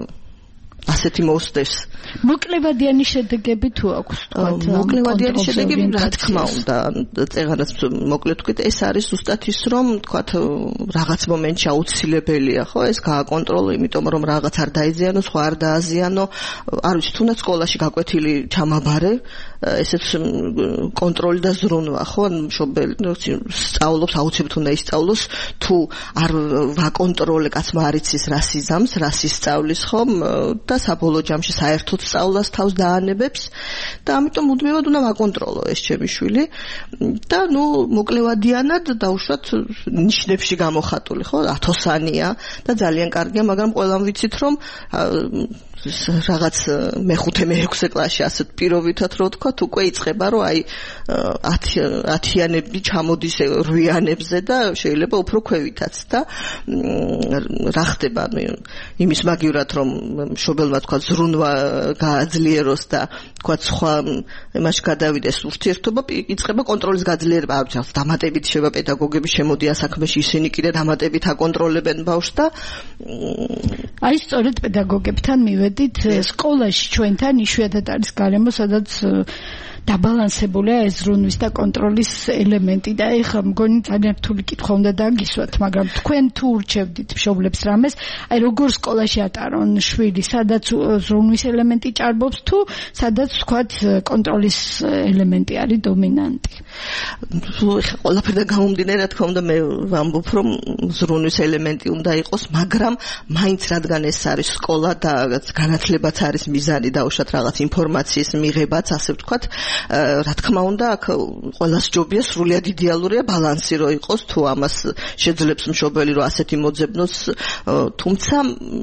ასეთი მოსდევს. მოკლევადიანი შედეგები თუ აქვს თქვათ? მოკლევადიანი შედეგები რა თქმა უნდა, წეღანაც მოკლედ თქვით, ეს არის ზუსტად ის რომ თქვათ რაღაც მომენტში აუცილებელია, ხო, ეს გააკონტროლო, იმიტომ რომ რაღაც არ დაიზიანო, სხვა არ დააზიანო, არ ვიცი, თუნდაც სკოლაში გაკვეთილი ჩამაბარე, ესეც კონტროლი და ზრუნვა, ხო, მშობელი სწავლობს, აუცილებლად უნდა ისწავლოს, თუ არ ვაკონტროლე კაცმა არ იცის რას იზამს, რას ისწავლის, ხო, და საბოლოო ჯამში საერთოდ სწავლას თავს დაანებებს და ამიტომ მუდმივად უნდა ვაკონტროლო ეს ჩემი შვილი და ნუ მოკლევადიანად დაუშვათ ნიშნებში გამოხატული, ხო, 1000-იანია და ძალიან კარგია, მაგრამ ყველამ ვიცით რომ რაღაც მე-5 მე-6 კლასში ასეთ პირობითად რო ვთქვა, უკვე იწყება რომ აი 10-იანები ჩამოდის 8-იანებზე და შეიძლება უფრო ქვევითაც და რა ხდება იმის მაგივრად რომ მშობელმა თქვა ზრუნვა გააძლიეროს და თქვა სხვა იმაში გადავიდეს ურთიერთობა იწყება კონტროლის გაძლიერება ამჟამად დამატებით შევა პედაგოგები შემოდიან საქმეში ისინი კიდე დამატებით აკონტროლებენ ბავშვს და აი სწორედ პედაგოგებთან მივედით სკოლაში ჩვენთან იშვიათად არის გარემო სადაც დაბალანსებულია ეს ზრუნვის და კონტროლის ელემენტი და ეხლა მგონი ძალიან რთული კითხვა უნდა დაგისვათ, მაგრამ თქვენ თუ ურჩევდით მშობლებს რამეს, აი როგორ სკოლაში ატარონ შვილი, სადაც ზრუნვის ელემენტი ჭარბობს თუ სადაც თქვათ კონტროლის ელემენტი არის დომინანტი. ყველაფერთან გამომდინარე, რა თქმა უნდა, მე ვამბობ, რომ ზრუნვის ელემენტი უნდა იყოს, მაგრამ მაინც რადგან ეს არის სკოლა და განათლებაც არის მიზანი და უშუალოდ რაღაც ინფორმაციის მიღებაც, ასე ვთქვათ, რა თქმა უნდა, აქ ყველას ჯობია სრულიად იდეალურია ბალანსი რო იყოს, თუ ამას შეძლებს მშობელი რომ ასეთი მოძებნოს, თუმცა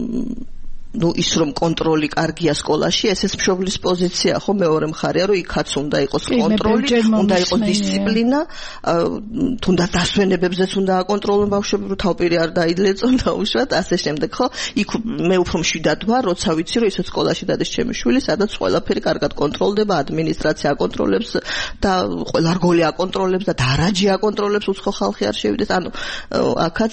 ну ის რომ კონტროლი კარგია სკოლაში, ესეც მშობლის პოზიცია, ხო, მეორე მხარეა, რომ იქაც უნდა იყოს კონტროლი, უნდა იყოს დისციპლინა, თუნდაც დასვენებებზეც უნდა აკონტროლონ ბავშვები, რომ თავპირი არ დაიდლეწონ და უშუალოდ ასე შემდეგ, ხო? იქ მე უფრო მშვიდად ვარ, როცა ვიცი, რომ ისეთ სკოლაში დადეს ჩემი შვილი, სადაც ყველაფერი კარგად კონტროლდება, ადმინისტრაცია აკონტროლებს და ყველა რგოლი აკონტროლებს და დარაჯი აკონტროლებს, უცხო ხალხი არ შევიდეს. ანუ აქაც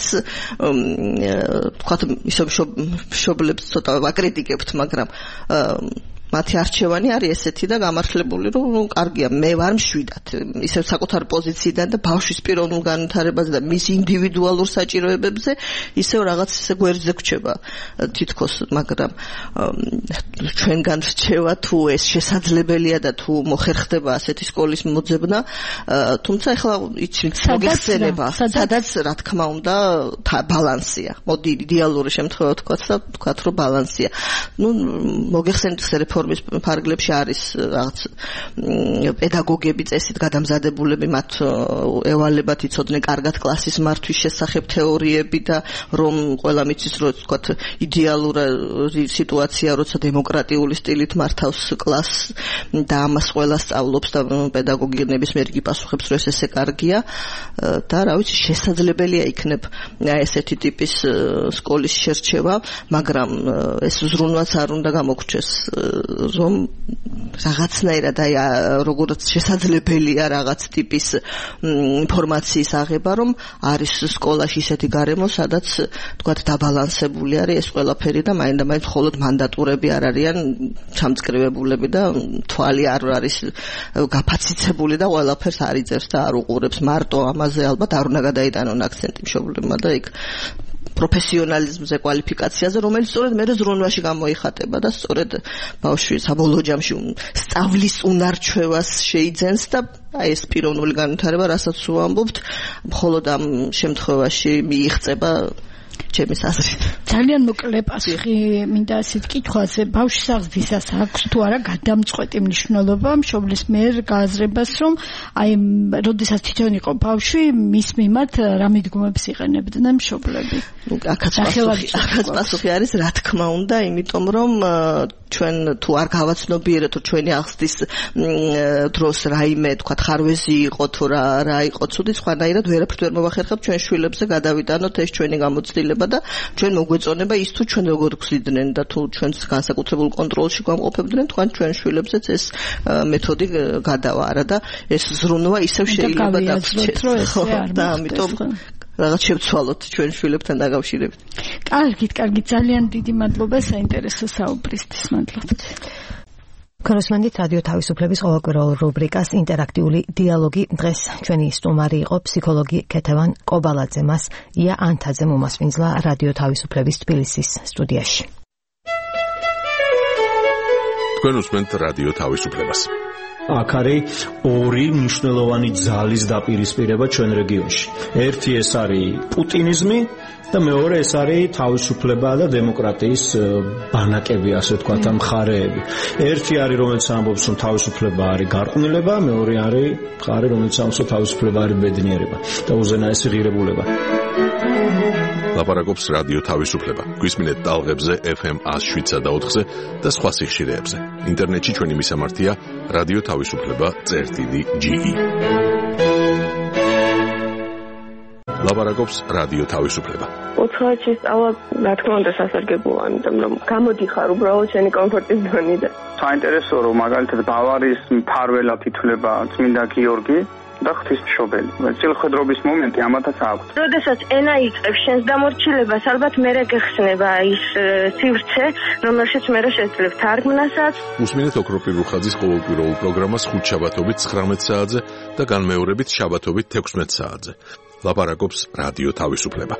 თქვათ ისე მშობლებს ვაკრიტიკებთ, მაგრამ მათი არჩევანი არის ესეთი და გამართლებული, რომ კარგია, მე ვარ მშვიდად, ისევ საკუთარ პოზიციიდან და ბავშვის პიროვნულ განვითარებაზე და მის ინდივიდუალურ საჭიროებებზე ისევ რაღაც ისე გვერდზე გვჩება თითქოს, მაგრამ ჩვენგან რჩევა თუ ეს შესაძლებელია და თუ მოხერხდება ასეთი სკოლის მოძებნა, თუმცა ეხლა იცით მოგეხსენება, სადაც რა თქმა უნდა ბალანსია. მოდი იდეალური შემთხვევა ვთქვათ, რომ ბალანსია. ნუ მოგეხსენეთ რეფორმის ფარგლებში არის რაღაც პედაგოგები წესით გადამზადებულები, მათ ევალებათ იცოდნენ კარგად კლასის მართვის შესახებ თეორიები და რომ ყველამ იცის, რომ თქვათ იდეალური სიტუაცია, როცა დემოკრატიული სტილით მართავს კლასს და ამას ყველა სწავლობს და პედაგოგინების მერგი პასუხებს, რომ ესე კარგია და რა ვიცი, შესაძლებელია იქნებ ესეთი ტიპის სკოლის შერჩევა, მაგრამ ეს ზრუნვაც არ უნდა გამოგჩეს რომ რაღაცნაირად აი როგორც შესაძლებელია რაღაც ტიპის ინფორმაციის აღება, რომ არის სკოლაში ისეთი გარემო, სადაც თქვათ დაბალანსებული არის ეს ყველაფერი და მაინდა-მაინც მხოლოდ მანდატურები არ არიან ჩამწკრივებულები და თვალი არ არის გაფაციცებული და ყველაფერს არ იძებს და არ უყურებს. მარტო ამაზე ალბათ არ უნდა გადაიტანონ აქცენტი მშობლებმა და იქ პროფესიონალიზმზე, კვალიფიკაციაზე, რომელიც სწორედ მე ზრუნვაში გამოიხატება და სწორედ ბავშვი საბოლოო ჯამში სწავლის უნარჩვევას შეიძენს და აი ეს პიროვნული განვითარება, რასაც ვამბობთ, მხოლოდ ამ შემთხვევაში მიიღწება ჩემი აზრით. ძალიან მოკლე პასუხი მინდა ასეთ კითხვაზე. ბავშვის აღზრდისას აქვს თუ არა გადამწყვეტი მნიშვნელობა მშობლის მიერ გააზრებას, რომ აი როდესაც თვითონ იყო ბავშვი, მის მიმართ რა მიდგომებს იყენებდნენ მშობლები? აქაც პასუხი არის რა თქმა უნდა, იმიტომ რომ ჩვენ თუ არ გავაცნობიერეთ თუ ჩვენი აღზრდის დროს რაიმე თქვა ხარვეზი იყო თუ რა იყო ცუდი, სხვანაირად ვერაფრით ვერ მოვახერხებ ჩვენ შვილებზე გადავიტანოთ ეს ჩვენი გამოცდილება და ჩვენ მოგვეწონება ის თუ ჩვენ როგორ გვზიდნენ და თუ ჩვენს განსაკუთრებულ კონტროლში გვამყოფებდნენ, თქვენ ჩვენ შვილებზეც ეს მეთოდი გადავა არა და ეს ზრუნვა ისევ შეიძლება დაგვრჩეს და ამიტომ რაღაც შევცვალოთ ჩვენ შვილებთან დაკავშირებით. კარგი, ძალიან დიდი მადლობა საინტერესო საუბრისთვის. მადლობთ. ქოროსმანდით რადიო თავისუფლების ყოველკვირეულ რუბრიკას ინტერაქტიული დიალოგი დღეს ჩვენი სტუმარი იყო ფსიქოლოგი ქეთევან კობალაძე, მას ია ანთაძე მომასპინძლა რადიო თავისუფლების თბილისის სტუდიაში. თქვენ უსმენთ რადიო თავისუფლებას. აქ არის ორი მნიშვნელოვანი ძალის დაპირისპირება ჩვენ რეგიონში. ერთი ეს არის პუტინიზმი და მეორე ეს არის თავისუფლება და დემოკრატიის ბანაკები, ასე ვთქვათ, მხარეები. ერთი არის რომელიც ამბობს რომ თავისუფლება არის გარყვნილება, მეორე არის მხარე რომელიც ამბობს რომ თავისუფლება არის ბედნიერება და უზენაესი ღირებულება. ლაპარაკობს რადიო თავისუფლება. გვისმინეთ ტალღებზე FM 107 და 4-ზე და სხვა სიხშირეებზე. ინტერნეტში ჩვენი მისამართია რადიო თავისუფლება.ge. ლაპარაკობს რადიო თავისუფლება. უცხოეთში სწავლა, რა თქმა უნდა, სასარგებლოა, იმიტომ რომ გამოდიხარ უბრალოდ შენი კომფორტის ზონიდან. საინტერესოა რომ მაგალითად ბავარიის მფარველად ითვლება წმინდა გიორგი და ღვთისმშობელი. წილხედრობის მომენტი ამათაც აქვს. როდესაც ენა იწყებს შენს დამორჩილებას, ალბათ მერე გეხსნება ის სივრცე, რომელშიც მერე შეძლებ თარგმნასაც. უსმინეთ ოქროპირ რუხაძის ყოველკვირეულ პროგრამას ხუთშაბათობით 19 საათზე და განმეორებით შაბათობით 16 საათზე. ლაპარაკობს რადიო თავისუფლება.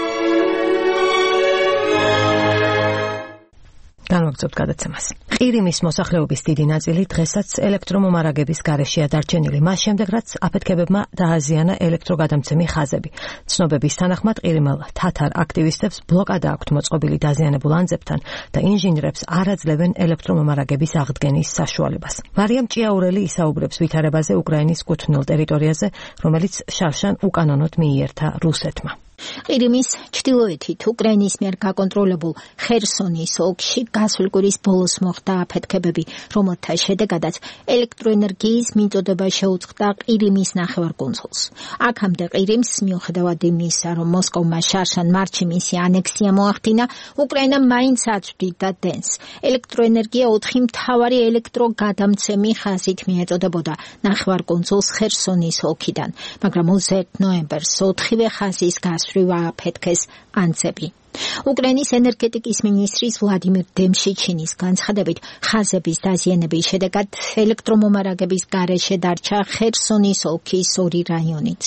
განვაგრძობთ გადაცემას. ყირიმის მოსახლეობის დიდი ნაწილი დღესაც ელექტრომომარაგების გარეშეა დარჩენილი, მას შემდეგ რაც აფეთქებებმა დააზიანა ელექტროგადამცემი ხაზები. ცნობების თანახმად ყირიმელ თათარ აქტივისტებს ბლოკადა აქვთ მოწყობილი დაზიანებულ ანძებთან და ინჟინრებს არ აძლევენ ელექტრომომარაგების აღდგენის საშუალებას. მარიამ ჭიაურელი ისაუბრებს ვითარებაზე უკრაინის კუთვნილ ტერიტორიაზე, რომელიც შარშან უკანონოდ მიიერთა რუსეთმა. ყირიმის ჩრდილოეთით უკრაინის მიერ გაკონტროლებულ ხერსონის ოლქში გასული კვირის ბოლოს მოხდა აფეთქებები, რომელთა შედეგადაც ელექტროენერგიის მიწოდება შეუწყდა ყირიმის ნახევარკუნძულს. აქამდე ყირიმს, მიუხედავად იმისა, რომ მოსკოვმა შარშან მარტში მისი ანექსია მოახდინა, უკრაინა მაინც აწვდიდა დენს. ელექტროენერგია 4 მთავარი ელექტროგადამცემი ხაზით მიეწოდებოდა ნახევარკუნძულს ხერსონის ოლქიდან, მაგრამ 21 ნოემბერს 4-ვე ხაზის აფეთქეს ანძები. უკრაინის ენერგეტიკის მინისტრის ვლადიმირ დემშიჩინის განცხადებით, ხაზების დაზიანების შედეგად ელექტრომომარაგების გარეშე დარჩა ხერსონის ოლქის 2 რაიონიც.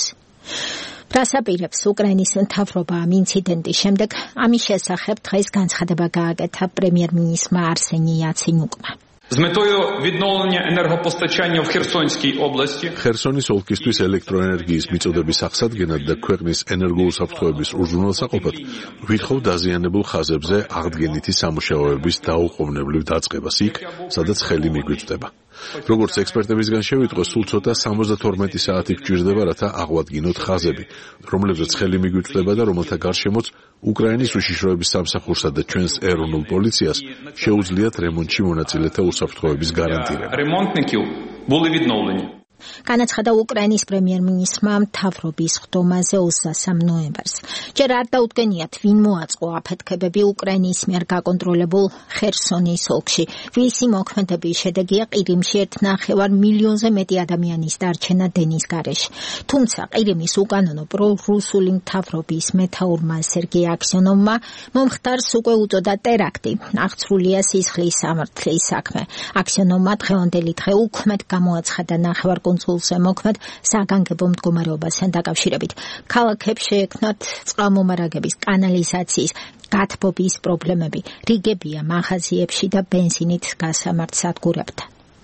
რასაპირებს უკრაინის მთავრობა ამ ინციდენტის შემდეგ, ამის შესახებ დღეს განცხადება გააკეთა პრემიერ-მინისტრმა არსენი яценюкმა. З метою відновлення енергопостачання в Херсонській області ხერსონის ოლქისთვის ელექტროენერგიის მიწოდების აღსადგენად და ქვეყნის ენერგოუსაფრთხოების უზრუნველსაყოფად ვითხოვ დაზიანებულ ხაზებზე აღდგენითი სამუშაოების დაუყოვნებლივ დაწყებას იქ, სადაც ხელი მიგვიწვდება. როგორც ექსპერტებისგან შევიტყვეს, სულ ცოტა 72 საათი გჭირდება, რათა აღვადგინოთ ხაზები, რომლებზეც ხელი მიგვიწვდება და რომელთა გარშემოც უკრაინის უშიშროების სამსახურსა და ჩვენს ეროვნულ პოლიციას შეუძლიათ რემონტში მონაწილეთა უსაფრთხოების გარანტირება. ремонтників були відновлені. განაცხადა უკრაინის პრემიერ-მინისტრმა მთავრობის ხდომაზე 23 ნოემბერს. ჯერ არ დაუდგენიათ, ვინ მოაწყო აფეთქებები უკრაინის მიერ გაკონტროლებულ ხერსონის ოლქში. ვისი მოქმედების შედეგია ყირიმში 1,5 მილიონზე მეტი ადამიანის დარჩენა დენის გარეშე. თუმცა ყირიმის უკანონო პრორუსული მთავრობის მეთაურმა სერგეი აქსიონოვმა მომხდარს უკვე უწოდა ტერაქტი. აღწრულია სისხლის სამართლის საქმე. აქსიონოვმა დღევანდელი დღე უქმედ გამოაცხადა ნახევარკუნძულზე მოქმედ საგანგებო მდგომარეობასთან დაკავშირებით. ქალაქებს შეექმნათ წყალმომარაგების, კანალიზაციის, გათბობის პრობლემები, რიგებია მაღაზიებში და ბენზინით გასამართ სადგურებთან.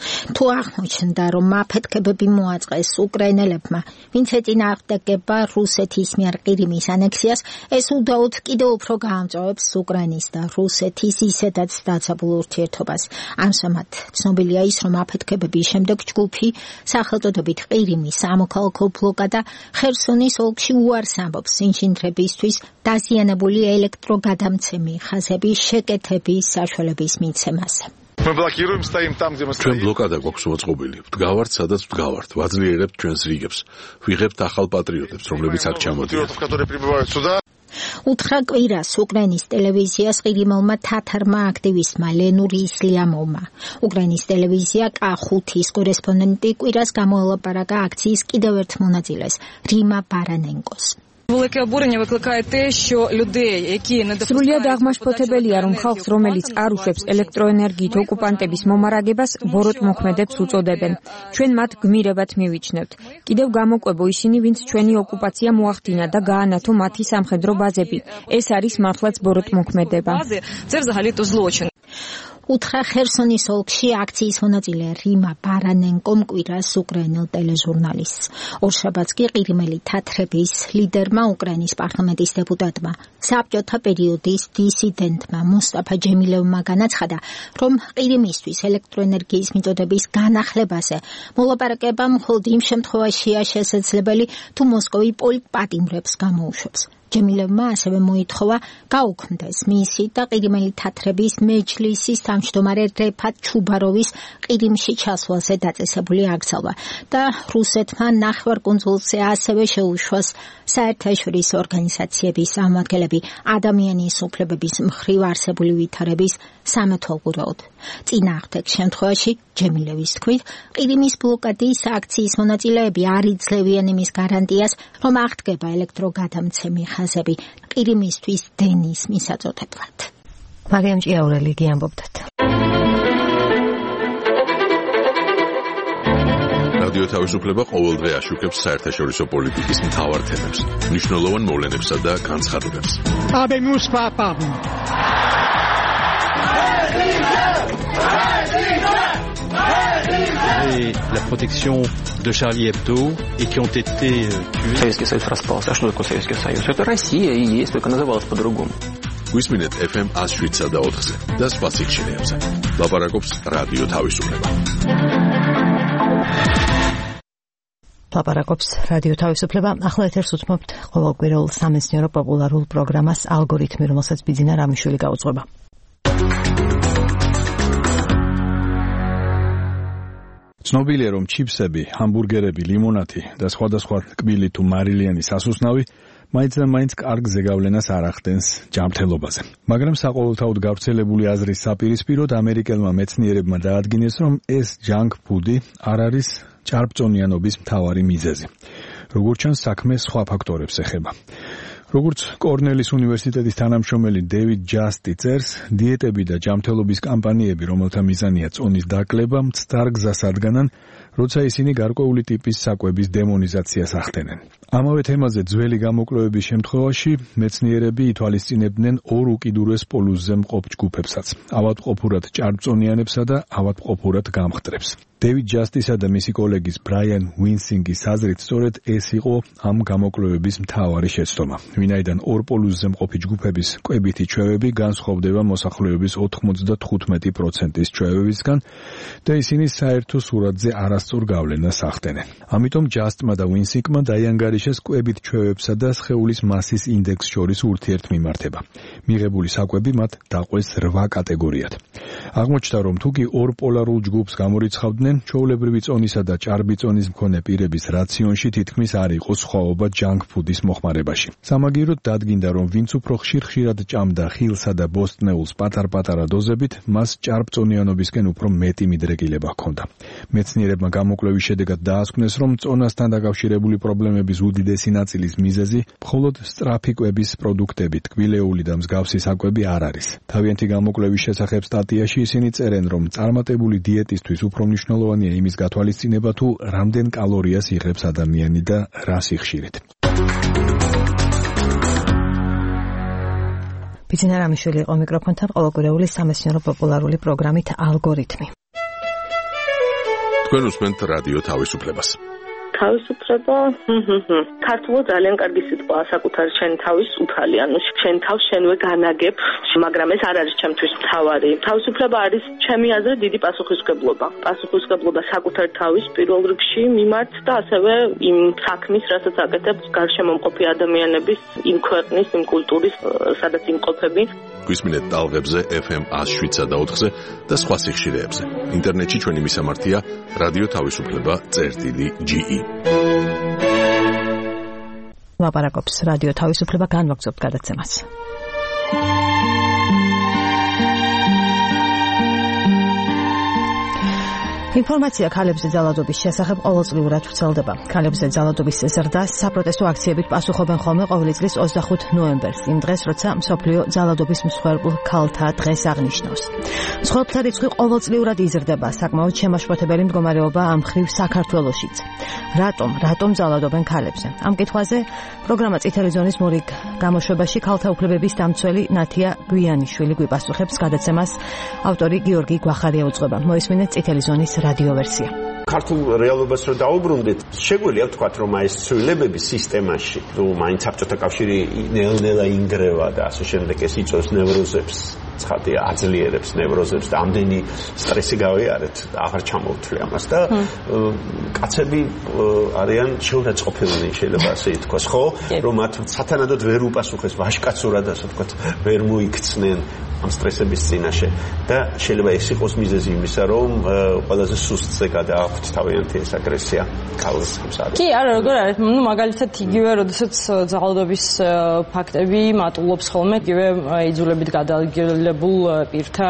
თუ აღმოჩნდა, რომ მაფეთქებები მოაწყეს უკრაინელებმა, ვინც ეწინააღმდეგება რუსეთის მიერ ყირიმის ანექსიას, ეს უდაოდ კიდევ უფრო გაამწვავებს უკრაინის და რუსეთის ისედაც დაცაბულ ურთიერთობას. ამჟამად ცნობილია ის, რომ მაფეთქებების შემდეგ ჯგუფი სახელწოდებით ყირიმის სამოქალაქო ბლოკადა ხერსონის ოლქში უარს ამბობს ინჟინრებისთვის დაზიანებული ელექტროგადამცემი ხაზების შეკეთების საშუალების მიცემაზე. ჩვენ ბლოკადა გვაქვს მოწყობილი. ვდგავართ, სადაც ვდგავართ. ვაძლიერებთ ჩვენს რიგებს. ვიღებთ ახალ პატრიოტებს, რომლებიც აქ ჩამოდიან. უთხრა კვირას უკრაინის ტელევიზიას ყირიმელმა თათარმა აქტივისტმა ლენურ ისლიამოვმა. უკრაინის ტელევიზია K5-ის კორესპონდენტი კვირას გამოელაპარაკა აქციის კიდევ ერთ მონაწილეს, რიმა ბარანენკოს. სრულიად აღმაშფოთებელია, რომ ხალხს, რომელიც არ უშვებს ელექტროენერგიით ოკუპანტების მომარაგებას, ბოროტმოქმედებს უწოდებენ. ჩვენ მათ გმირებად მივიჩნევთ. კიდევ გამოკვებო ისინი, ვინც ჩვენი ოკუპაცია მოახდინა და გაანათო მათი სამხედრო ბაზები. ეს არის მართლაც ბოროტმოქმედება. უთხრა ხერსონის ოლქში აქციის მონაწილე რიმა ბარანენკომ კვირას უკრაინელ ტელეჟურნალისტს. ორშაბათს კი ყირიმელი თათრების ლიდერმა უკრაინის პარლამენტის დეპუტატმა, საბჭოთა პერიოდის დისიდენტმა მუსტაფა ჯემილევმა განაცხადა, რომ ყირიმისთვის ელექტროენერგიის მიწოდების განახლებაზე მოლაპარაკება მხოლოდ იმ შემთხვევაშია შესაძლებელი, თუ მოსკოვი პოლიტპატიმრებს გამოუშვებს. ჯემილევმა ასევე მოითხოვა გაუქმდეს მისი და ყირიმელი თათრების მეჯლისის თავმჯდომარე რეფათ ჩუბაროვის ყირიმში ჩასვლაზე დაწესებული აკრძალვა და რუსეთმა ნახევარკუნძულზე ასევე შეუშვას საერთაშორისო ორგანიზაციების წარმომადგენლები ადამიანის უფლებების მხრივ არსებული ვითარების სამეთვალყურეოდ. წინააღმდეგ შემთხვევაში ჯემილევის თქმით, ყირიმის ბლოკადის აქციის მონაწილეები არ იძლევიან იმის გარანტიას, რომ აღდგება ელექტროგადამცემი ხაზები ყირიმისთვის დენის მისაწოდებლად. მარიამ ჭიაურელი გიამბობდათ. რადიო თავისუფლება ყოველდღე აშუქებს საერთაშორისო პოლიტიკის მთავარ თემებს, მნიშვნელოვან მოვლენებსა და განცხადებებს. La protection de Charlie Hebdo et qui ont été tués. Советский Союз распался. А что такое Советский Союз? Это Россия и есть, только называлась по-другому. გვისმინეთ FM 107 და 4-ზე და სხვა სიხშირეებზე. ლაპარაკობს რადიო თავისუფლება. ლაპარაკობს რადიო თავისუფლება. ახლა ეთერს უთმობთ ყოველკვირეულ სამეცნიერო პოპულარულ პროგრამას ალგორითმი, რომელსაც ბიძინა რამიშვილი გაუძღვება. ცნობილია, რომ ჩიფსები, ჰამბურგერები, ლიმონათი და სხვადასხვა ტკბილი თუ მარილიანი სასუსნავი მაინც და მაინც კარგ ზეგავლენას არ ახდენს ჯანმრთელობაზე. მაგრამ საყოველთაოდ გავრცელებული აზრის საპირისპიროდ ამერიკელმა მეცნიერებმა დაადგინეს, რომ ეს ჯანკ ფუდი არ არის ჭარბწონიანობის მთავარი მიზეზი. როგორც ჩანს, საქმე სხვა ფაქტორებს ეხება. როგორც კორნელის უნივერსიტეტის თანამშრომელი დევიდ ჯასტი წერს, დიეტები და ჯანმრთელობის კამპანიები, რომელთა მიზანია წონის დაკლება, მცდარ გზას ადგანან, როცა ისინი გარკვეული ტიპის საკვების დემონიზაციას ახდენენ. ამავე თემაზე ძველი გამოკვლევების შემთხვევაში მეცნიერები ითვალისწინებდნენ ორ უკიდურეს პოლუსზე მყოფ ჯგუფებსაც, ავადმყოფურად ჭარბწონიანებსა და ავადმყოფურად გამხდრებს. დევიდ ჯასტისა და მისი კოლეგის ბრაიან უინსინგის აზრით, სწორედ ეს იყო ამ გამოკვლევების მთავარი შეცდომა, ვინაიდან ორ პოლუსზე მყოფი ჯგუფების კვებითი ჩვევები განსხვავდება მოსახლეობის 95%-ის ჩვევებისგან და ისინი საერთო სურათზე არასწორ გავლენას ახდენენ. ამიტომ ჯასტმა და უინსინგმა დაიანგარიშეს კვებით ჩვევებსა და სხეულის მასის ინდექსს შორის ურთიერთმიმართება. მიღებული საკვები მათ დაყვეს 8 კატეგორიად. აღმოჩნდა, რომ თუკი ორ პოლარულ ჯგუფს გამორიცხავდნენ, ჩვეულებრივი წონისა და ჭარბი წონის მქონე პირების რაციონში თითქმის არ იყო სხვაობა ჯანკ ფუდის მოხმარებაში. სამაგიეროდ დადგინდა, რომ ვინც უფრო ხშირ-ხშირად ჭამდა ხილსა და ბოსტნეულს პატარ-პატარა დოზებით, მას ჭარბწონიანობისკენ უფრო მეტი მიდრეკილება ჰქონდა. მეცნიერებმა გამოკვლევის შედეგად დაასკვნეს, რომ წონასთან დაკავშირებული პრობლემების უდიდესი ნაწილის მიზეზი მხოლოდ სწრაფი კვების პროდუქტები, ტკბილეული და მსგავსი საკვები არ არის. თავიანთი გამოკვლევის შესახებ სტატიაში ისინი წერენ, რომ წარმატებული დიეტისთვის უფრო მნიშვნელოვანია იმის გათვალისწინება, თუ რამდენ კალორიას იღებს ადამიანი და რა სიხშირით. ბიძინა რამიშვილი იყო მიკროფონთან, ყოველკვირეული სამეცნიერო პოპულარული პროგრამით ალგორითმი. თქვენ უსმენთ რადიო თავისუფლებას. თავისუფლება ქართულად ძალიან კარგი სიტყვაა საკუთარი შენ თავის უფალი, ანუ შენ თავს შენვე განაგებ, მაგრამ ეს არ არის ჩემთვის მთავარი. თავისუფლება არის ჩემი აზრით დიდი პასუხისმგებლობა. პასუხისმგებლობა საკუთარ თავის პირველ რიგში მიმართ და ასევე იმ საქმის, რასაც აკეთებს გარშემო მყოფი ადამიანების, იმ ქვეყნის, იმ კულტურის, სადაც იმყოფები. გვისმინეთ ტალღებზე FM 107.4-ზე და სხვა სიხშირეებზე. ინტერნეტში ჩვენი მისამართია რადიო თავისუფლება.ge. ლაპარაკობს რადიო თავისუფლება, განვაგრძობთ გადაცემას. ინფორმაცია ქალებზე ძალადობის შესახებ ყოველწლიურად ვრცელდება. ქალებზე ძალადობის ზრდას საპროტესტო აქციებით პასუხობენ ხოლმე ყოველი წლის 25 ნოემბერს, იმ დღეს, როცა მსოფლიო ძალადობის მსხვერპლ ქალთა დღეს აღნიშნავს. მსხვერპლთა რიცხვი ყოველწლიურად იზრდება, საკმაოდ შემაშფოთებელი მდგომარეობა ამ მხრივ საქართველოშიც. რატომ ძალადობენ ქალებზე? ამ კითხვაზე პროგრამა წითელი ზონის მორიგ გამოშვებაში ქალთა უფლებების დამცველი ნათია გვიანიშვილი გვიპასუხებს. გადაცემას ავტორი გიორგი გვახარია უძღვება. მოისმინეთ წითელი ზონის რადიო ვერსია. ქართულ რეალობას რო დაუბრუნდეთ, შეგვიძლია ვთქვათ, რომ ეს ცვლილებები სისტემაში, თუ მაინც საბჭოთა კავშირი ნელ-ნელა ინგრევა და ასე შემდეგ ეს იწვევს ნევროზებს, ცხადია, აძლიერებს ნევროზებს და ამდენი სტრესი გავიარეთ, აღარ ჩამოვთვლი ამას და კაცები არიან შეურაცხყოფილნი, შეიძლება ასე ითქვას, ხო? რომ მათ სათანადოდ ვერ უპასუხეს ვაჟკაცურად, ასე ვთქვათ, ვერ მოიქცნენ ამ სტრესების წინაშე და შეიძლება ეს იყოს მიზეზი იმისა, რომ ყველაზე სუსტზე გადაახვთ თავიანთი ეს აგრესია ქალს სამსარგებლო. კი, არა, როგორ არის? ნუ მაგალითად იგივე, როდესაც ძალადობის ფაქტები მატულობს ხოლმე, იგივე იძულებით გადაადგილებულ პირთა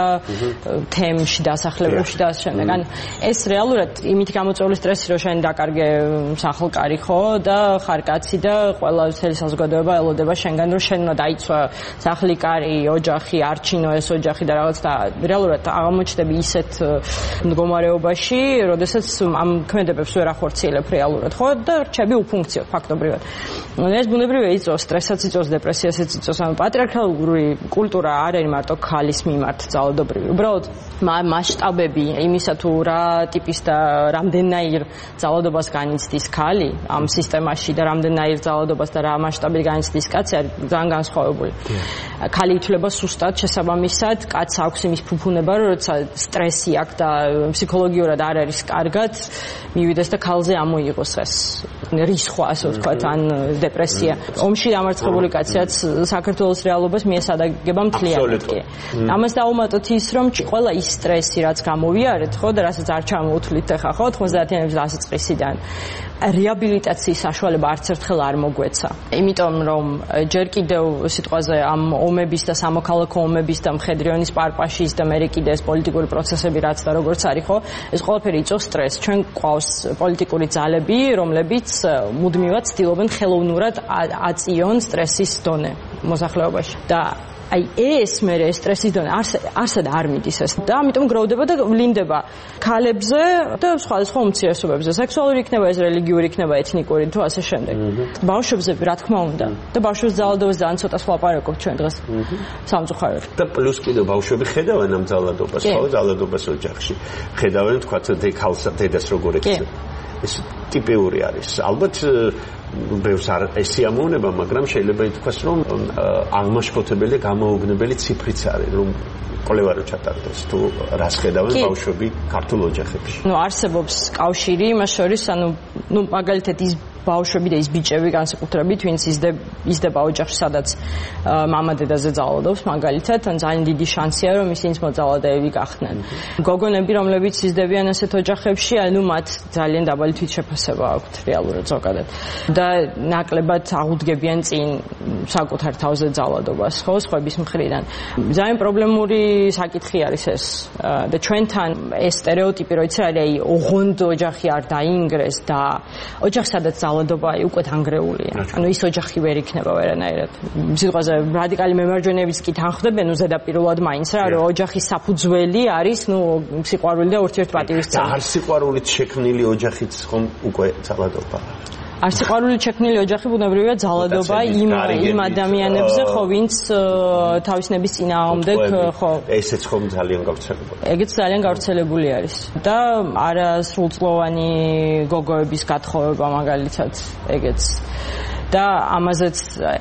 თემში, დასახლებებში და ასე შემდეგ. ან ეს რეალურად იმით გამოწვეული სტრესი, რომ შენ დაკარგე სახლ-კარი ხო და ხარ კაცი და ყველა მთელი საზოგადოება ელოდება შენგან, რომ შენ უნდა დაიცვა სახლი-კარი, ოჯახი, არჩინო ეს ოჯახი და რაღაც და რეალურად აღმოჩნდები ისეთ მდგომარეობაში, როდესაც ამ ქმედებებს ვერ ახორციელებ რეალურად, ხო? და რჩები უფუნქციოდ ფაქტობრივად. ეს ბუნებრივია იწვევს სტრესაც, იწვევს დეპრესიასაც, იწვევს ამ პატრიარქალური კულტურა არ არის მარტო ქალის მიმართ ძალადობრივი. უბრალოდ მასშტაბები იმისა თუ რა ტიპის და რამდენნაირ ძალადობას განიცდის ქალი ამ სისტემაში და რამდენნაირ ძალადობას და რა მასშტაბით განიცდის კაცი არის ძალიან განსხვავებული. ქალი ითვლება სუსტად, შესაბამისად, კაცს აქვს იმის ფუფუნება, რომ როცა სტრესი აქვს და ფსიქოლოგიურად არ არის კარგად, მივიდეს და ქალზე ამოიღოს ეს რისხვა, ასე ვთქვათ, ან დეპრესია. ომში დამარცხებული კაცი რაც საქართველოს რეალობას მიესადაგება მთლიანად. ამას დავუმატოთ ის, რომ ყველა ის სტრესი, რაც გამოვიარეთ, ხო, და რასაც არ ჩამოვთვლით ახლა, ხო, 90-იანების დასაწყისიდან, რეაბილიტაციის საშუალება არც ერთხელ არ მოგვეცა. იმიტომ რომ ჯერ კიდევ სიტყვაზე ამ ომების და სამოქალაქო ომების და მხედრიონის პარპაშის და მე კიდე ეს პოლიტიკური პროცესები რაც და როგორც არის, ხო, ეს ყველაფერი იწვევს სტრესს. ჩვენ გვყავს პოლიტიკური ძალები, რომლებიც მუდმივად ცდილობენ ხელოვნურად აწიონ სტრესის დონე მოსახლეობაში. და აი ეს მე სტრესის დონე არსად არ მიდის ეს და ამიტომ გროვდება და ვლინდება ქალებზე და სხვადასხვა უმცირესობებზე. სექსუალური იქნება ეს, რელიგიური იქნება, ეთნიკური თუ ასე შემდეგ. ბავშვებზე რა თქმა უნდა და ბავშვებს ძალადობას ძალიან ცოტას ვლაპარაკობ ჩვენ დღეს სამწუხაროდ. და პლუს კიდევ ბავშვები ხედავენ ამ ძალადობას, ხო, ძალადობას ოჯახში. ხედავენ თქვათ ქალს დედას როგორ ექცევს. ეს ტიპიური არის. ალბათ ბევრს არ ესიამოვნება, მაგრამ შეიძლება ითქვას, რომ აღმაშფოთებელი გამოუგნებელი ციფრიც არის, რომ კვლევა რო ჩატარდეს თუ რას ხედავენ ბავშვები ქართულ ოჯახებში. ნუ არსებობს კავშირი იმას შორის, ანუ მაგალითად ის ბავშვები და ის ბიჭები განსაკუთრებით, ვინც იზრდება ოჯახში, სადაც მამა დედაზე ძალადობს, მაგალითად, ან ძალიან დიდი შანსია, რომ ისინიც მოძალადეები გახდნენ. გოგონები, რომლებიც იზრდებიან ასეთ ოჯახებში, ანუ მათ ძალიან დაბალი თვითშეფასება აქვთ რეალურად ზოგადად. და ნაკლებად აღუდგებიან წინ საკუთარ თავზე ძალადობას, ხო, სხვების მხრიდან. ძალიან პრობლემური საკითხი არის ეს. და ჩვენთან ეს სტერეოტიპი, რო იცი, არის ოღონდ ოჯახი არ დაინგრეს და ოჯახი სადაც ძალადობა უკვე დანგრეულია. ანუ ის ოჯახი ვერ იქნება ვერანაირად. სიტყვაზე რადიკალი მემარჯვენეებიც კი თანხმდებიან ზედაპირულად მაინც რა, რომ ოჯახის საფუძველი არის, სიყვარული და ურთიერთპატივისცემა. და არ სიყვარულით შექმნილი ოჯახიც ხომ უკვე ძალადობა. არ სიყვარული შექმნილი ოჯახი ბუნებრივია ძალადობა იმ ადამიანებზე, ხო, ვინც თავისნების წინააღმდეგ, ხო. ესეც ხომ ძალიან გავრცელებული. ეგეც ძალიან გავრცელებული არის. და არასრულწლოვანი გოგოების გათხოვება მაგალითად, ეგეც. და ამაზეც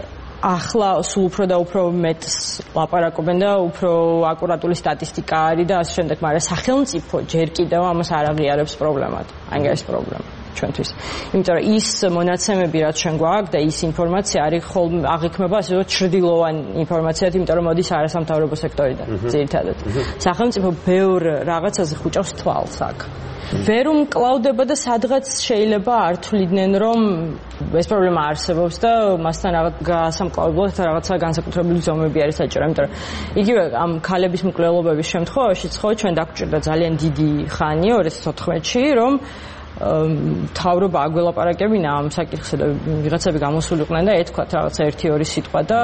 ახლა სულ უფრო და უფრო მეტს ლაპარაკობენ და უფრო აკურატული სტატისტიკა არის და ასე შემდეგ, მაგრამ სახელმწიფო ჯერ კიდევ ამას არ აღიარებს პრობლემად. აი ეს პრობლემა ჩვენთვის. იმიტომ რომ ის მონაცემები რაც ჩვენ გვაქვს და ის ინფორმაცია არის ხოლმე აღიქმება ასე რომ ჩრდილოვან ინფორმაციად, იმიტომ რომ მოდის არასამთავრობო სექტორიდან ძირითადად. სახელმწიფო ბევრ რაღაცაზე ხუჭავს თვალს აქ. ვერ უმკლავდება და სადღაც შეიძლება არ თვლიდნენ რომ ეს პრობლემა არსებობს და მასთან რაღაც გასამკლავებლად რაღაცა განსაკუთრებული ზომები არის საჭირო, იმიტომ რომ იგივე ამ ქალების მკვლელობების შემთხვევაშიც ხო ჩვენ დაგვჭირდა ძალიან დიდი ხანი 2014-ში რომ თავრობა აგველაპარაკებინა ამ საკითხზე და ვიღაცები გამოსულიყვნენ და ეთქვათ რაღაცა 1-2 სიტყვა და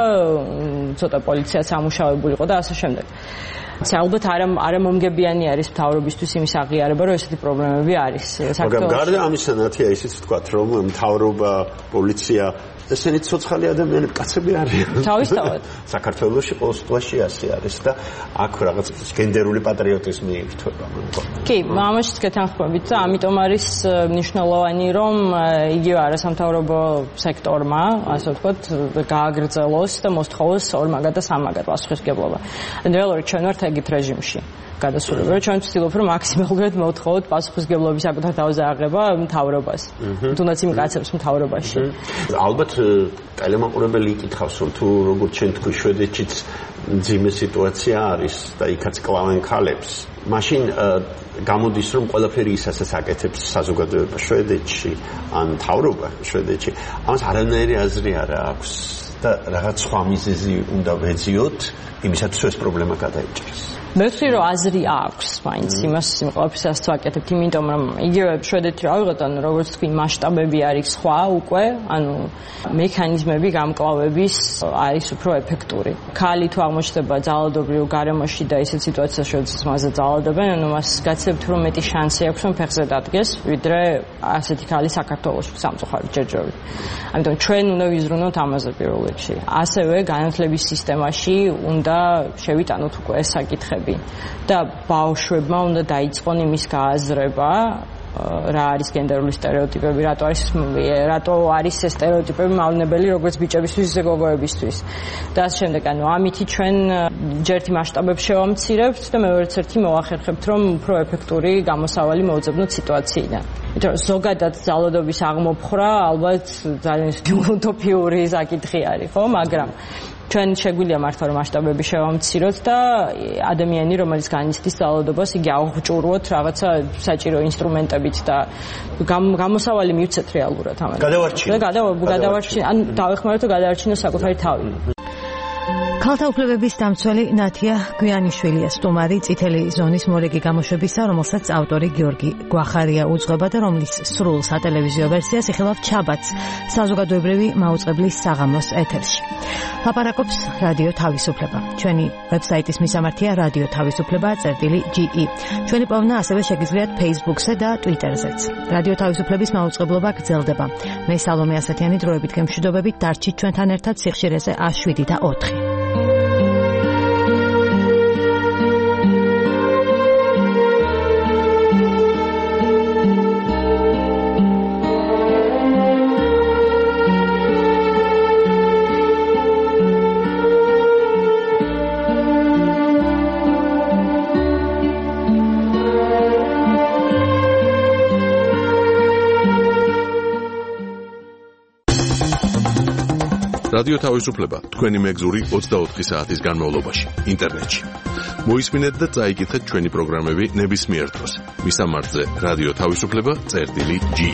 ცოტა პოლიციაც ამუშავებული იყო და ასე შემდეგ. ალბათ არა მომგებიანი არის მთავრობისთვის იმის აღიარება, რომ ესეთი პრობლემები არის. მაგრამ გარდა ამისა, ნათია, ისიც ვთქვათ, რომ მთავრობა, პოლიცია ესენი ცოცხალი ადამიანები, კაცები არიან. თავისთავად. საქართველოში ყოველ შემთხვევაში ასე არის და აქ რაღაც გენდერული პატრიოტიზმი ირთვება. კი, ამაშიც გეთანხმებით და ამიტომ არის მნიშვნელოვანი, რომ იგივე არასამთავრობო სექტორმა, ასე ვთქვათ, გააგრძელოს და მოსთხოვოს ორმაგად და სამაგად პასუხისმგებლობა. რეალურად ჩვენ ვართ ეგეთ რეჟიმში. გადასულები, რომ ჩვენ ვცდილობთ, რომ მაქსიმალურად მოვთხოვოთ პასუხისმგებლობის საკუთარ თავზე აღება მთავრობას. თუნდაც იმ კაცებს მთავრობაში. ალბათ ტელემაყურებელი იკითხავს, რომ თუ როგორც ჩვენ თქვი შვედეთშიც ძიმე სიტუაცია არის და იქაც კლავენ ქალებს. მაშინ გამოდის, რომ ყველაფერი ისაც აკეთებს საზოგადოება შვედეთში, ან მთავრობა შვედეთში, ამას არანაირი აზრი არ აქვს და რაღაც სხვა მიზეზი უნდა ვეძიოთ, იმისათვის ეს პრობლემა გადაიჭრას. მე ვთვლი რომ აზრი აქვს მაინც იმას ყველაფერსაც ვაკეთებთ, იმიტომ რომ იგივე შვედეთი რა ვიღოთ, ანუ როგორც თქვი მასშტაბები არის სხვა უკვე, ანუ მექანიზმები გამკლავების არის უფრო ეფექტური. ქალი თუ აღმოჩნდება ძალადობრივ გარემოში და ისეთ სიტუაციას შევძლის მასზე ძალადობენ, ანუ მას გაცელებთ რომ მეტი შანსი აქვს რომ ფეხზე დადგეს, ვიდრე ასეთი ქალი საქართველოში სამწუხაროდ ჯერჯერობით. ამიტომ ჩვენ უნდა ვიზრუნოთ ამაზე პირველ რიგში. ასევე განათლების სისტემაში უნდა შევიტანოთ უკვე ეს საკითხები. და ბავშვებმა უნდა დაიწყონ იმის გააზრება, რა არის გენდერული სტერეოტიპები, რატო არის ეს სტერეოტიპები მავნებელი როგორც ბიჭებისთვის, ისე გოგოებისთვის. და ასე შემდეგ, ანუ ამითი ჩვენ ჯერთი მასშტაბებს შევამცირებთ და მეორეც ერთი მოახერხებთ, რომ უფრო ეფექტური გამოსავალი მოვუძებნოთ სიტუაციიდან. იმიტომ რომ ზოგადად ძალადობის აღმოფხრა ალბათ ძალიან უტოპიური საკითხი არის, ხო, მაგრამ ჩვენ შეგვიძლია მართლა რომ მასშტაბები შევამციროთ და ადამიანი რომელიც განიცდის ძალადობას იგი აღჭურვოთ რაღაცა საჭირო ინსტრუმენტებით და გამოსავალი მივცეთ რეალურად ამან. გადავარჩინოთ, ან დავეხმაროთ და გადავარჩინოთ საკუთარი თავი. ქალთა უფლებების დამცველი ნათია გვიანიშვილია სტუმარი წითელი ზონის მორიგი გამოშვებისა, რომელსაც ავტორი გიორგი გვახარია უძღვება და რომლის სრულ სატელევიზიო ვერსიას იხილავ ჩაბათს საზოგადოებრივი მაუწყებლის საღამოს ეთერში. ლაპარაკობს რადიო თავისუფლება. ჩვენი ვებსაიტის მისამართია რადიო თავისუფლება.ge. ჩვენი პოვნა ასევე შეგიძლიათ Facebook-ზე და Twitter-ზეც. რადიო თავისუფლების მაუწყებლობა გრძელდება. მე სალომე ასათიანი დროებით გემშვიდობებით, დარჩით ჩვენთან ერთად სიხშირეზე 7 და 4. რადიო თავისუფლება თქვენი მეგზური 24 საათის განმავლობაში ინტერნეტში. მოისმინეთ და წაიკითხეთ ჩვენი პროგრამები ნებისმიერ დროს. მისამართზე რადიო თავისუფლება.ge.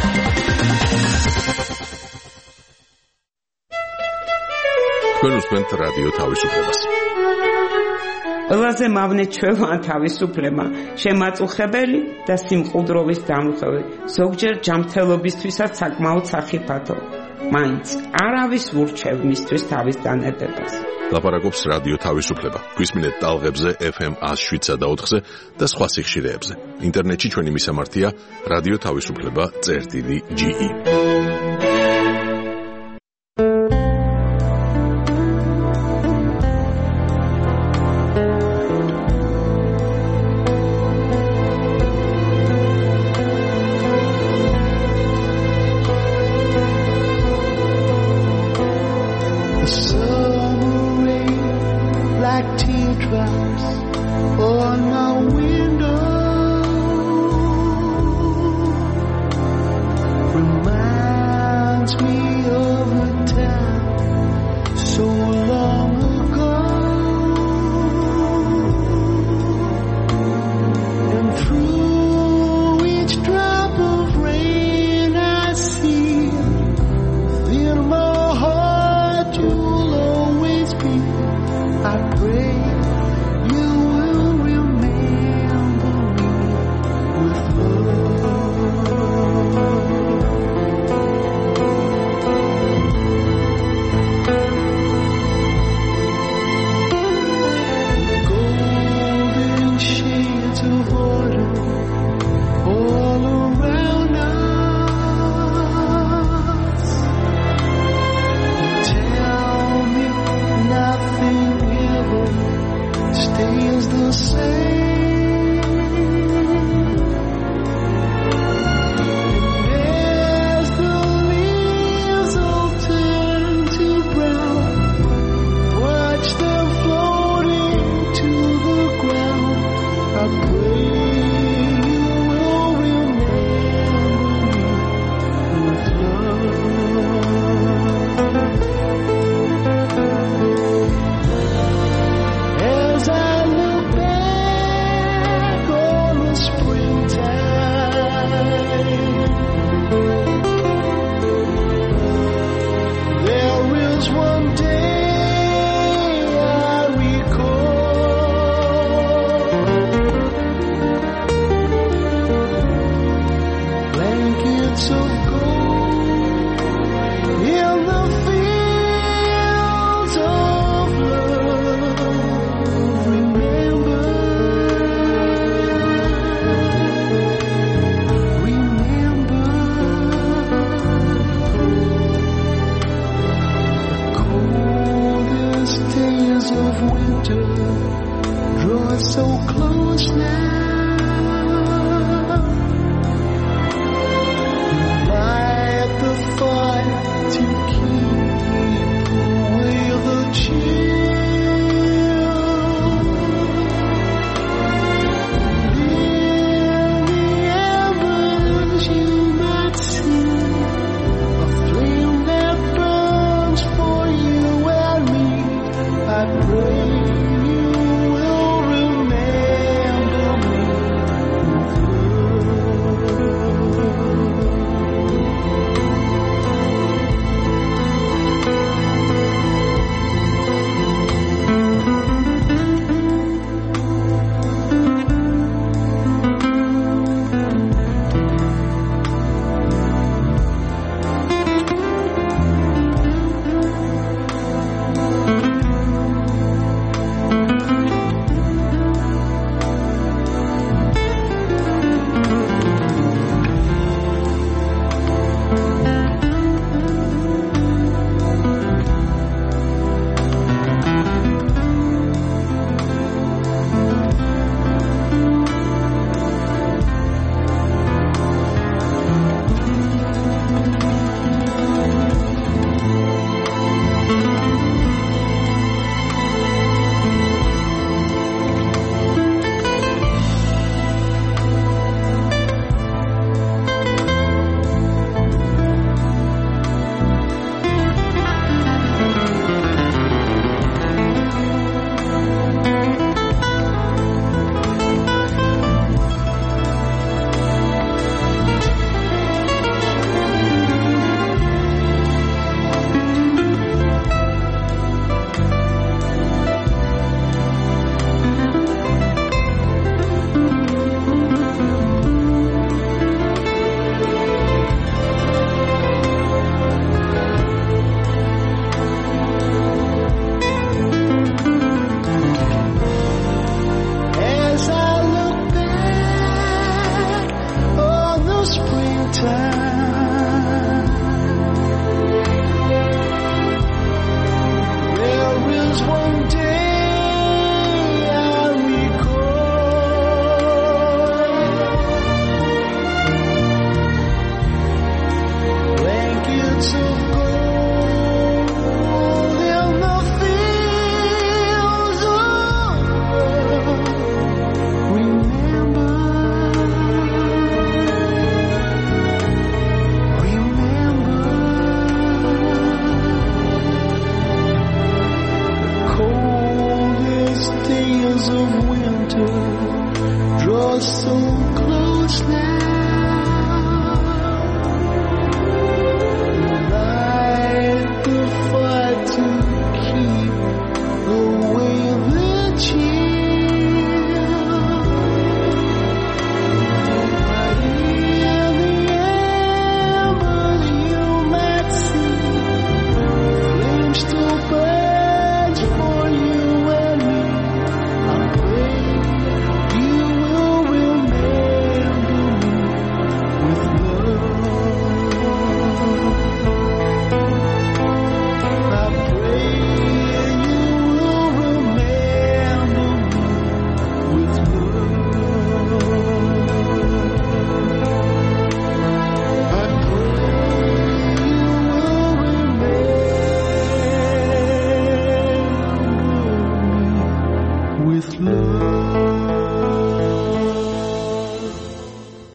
თქვენ უსმენთ რადიო თავისუფლებას. ყველაზე მავნე ჩვევა თავისუფლება, შემაწუხებელი და სიმყუდროვის დამხები, ზოგჯერ ჯანმრთელობისთვისაც საკმაოდ სახიფათო. მაინც არავის ვურჩევ მისთვის თავის დანებებას. ლაპარაკობს რადიო თავისუფლება. გვისმინეთ ტალღებზე FM 107 და 4-ზე და სხვა სიხშირეებზე. ინტერნეტში ჩვენი მისამართია რადიო თავისუფლება.ge.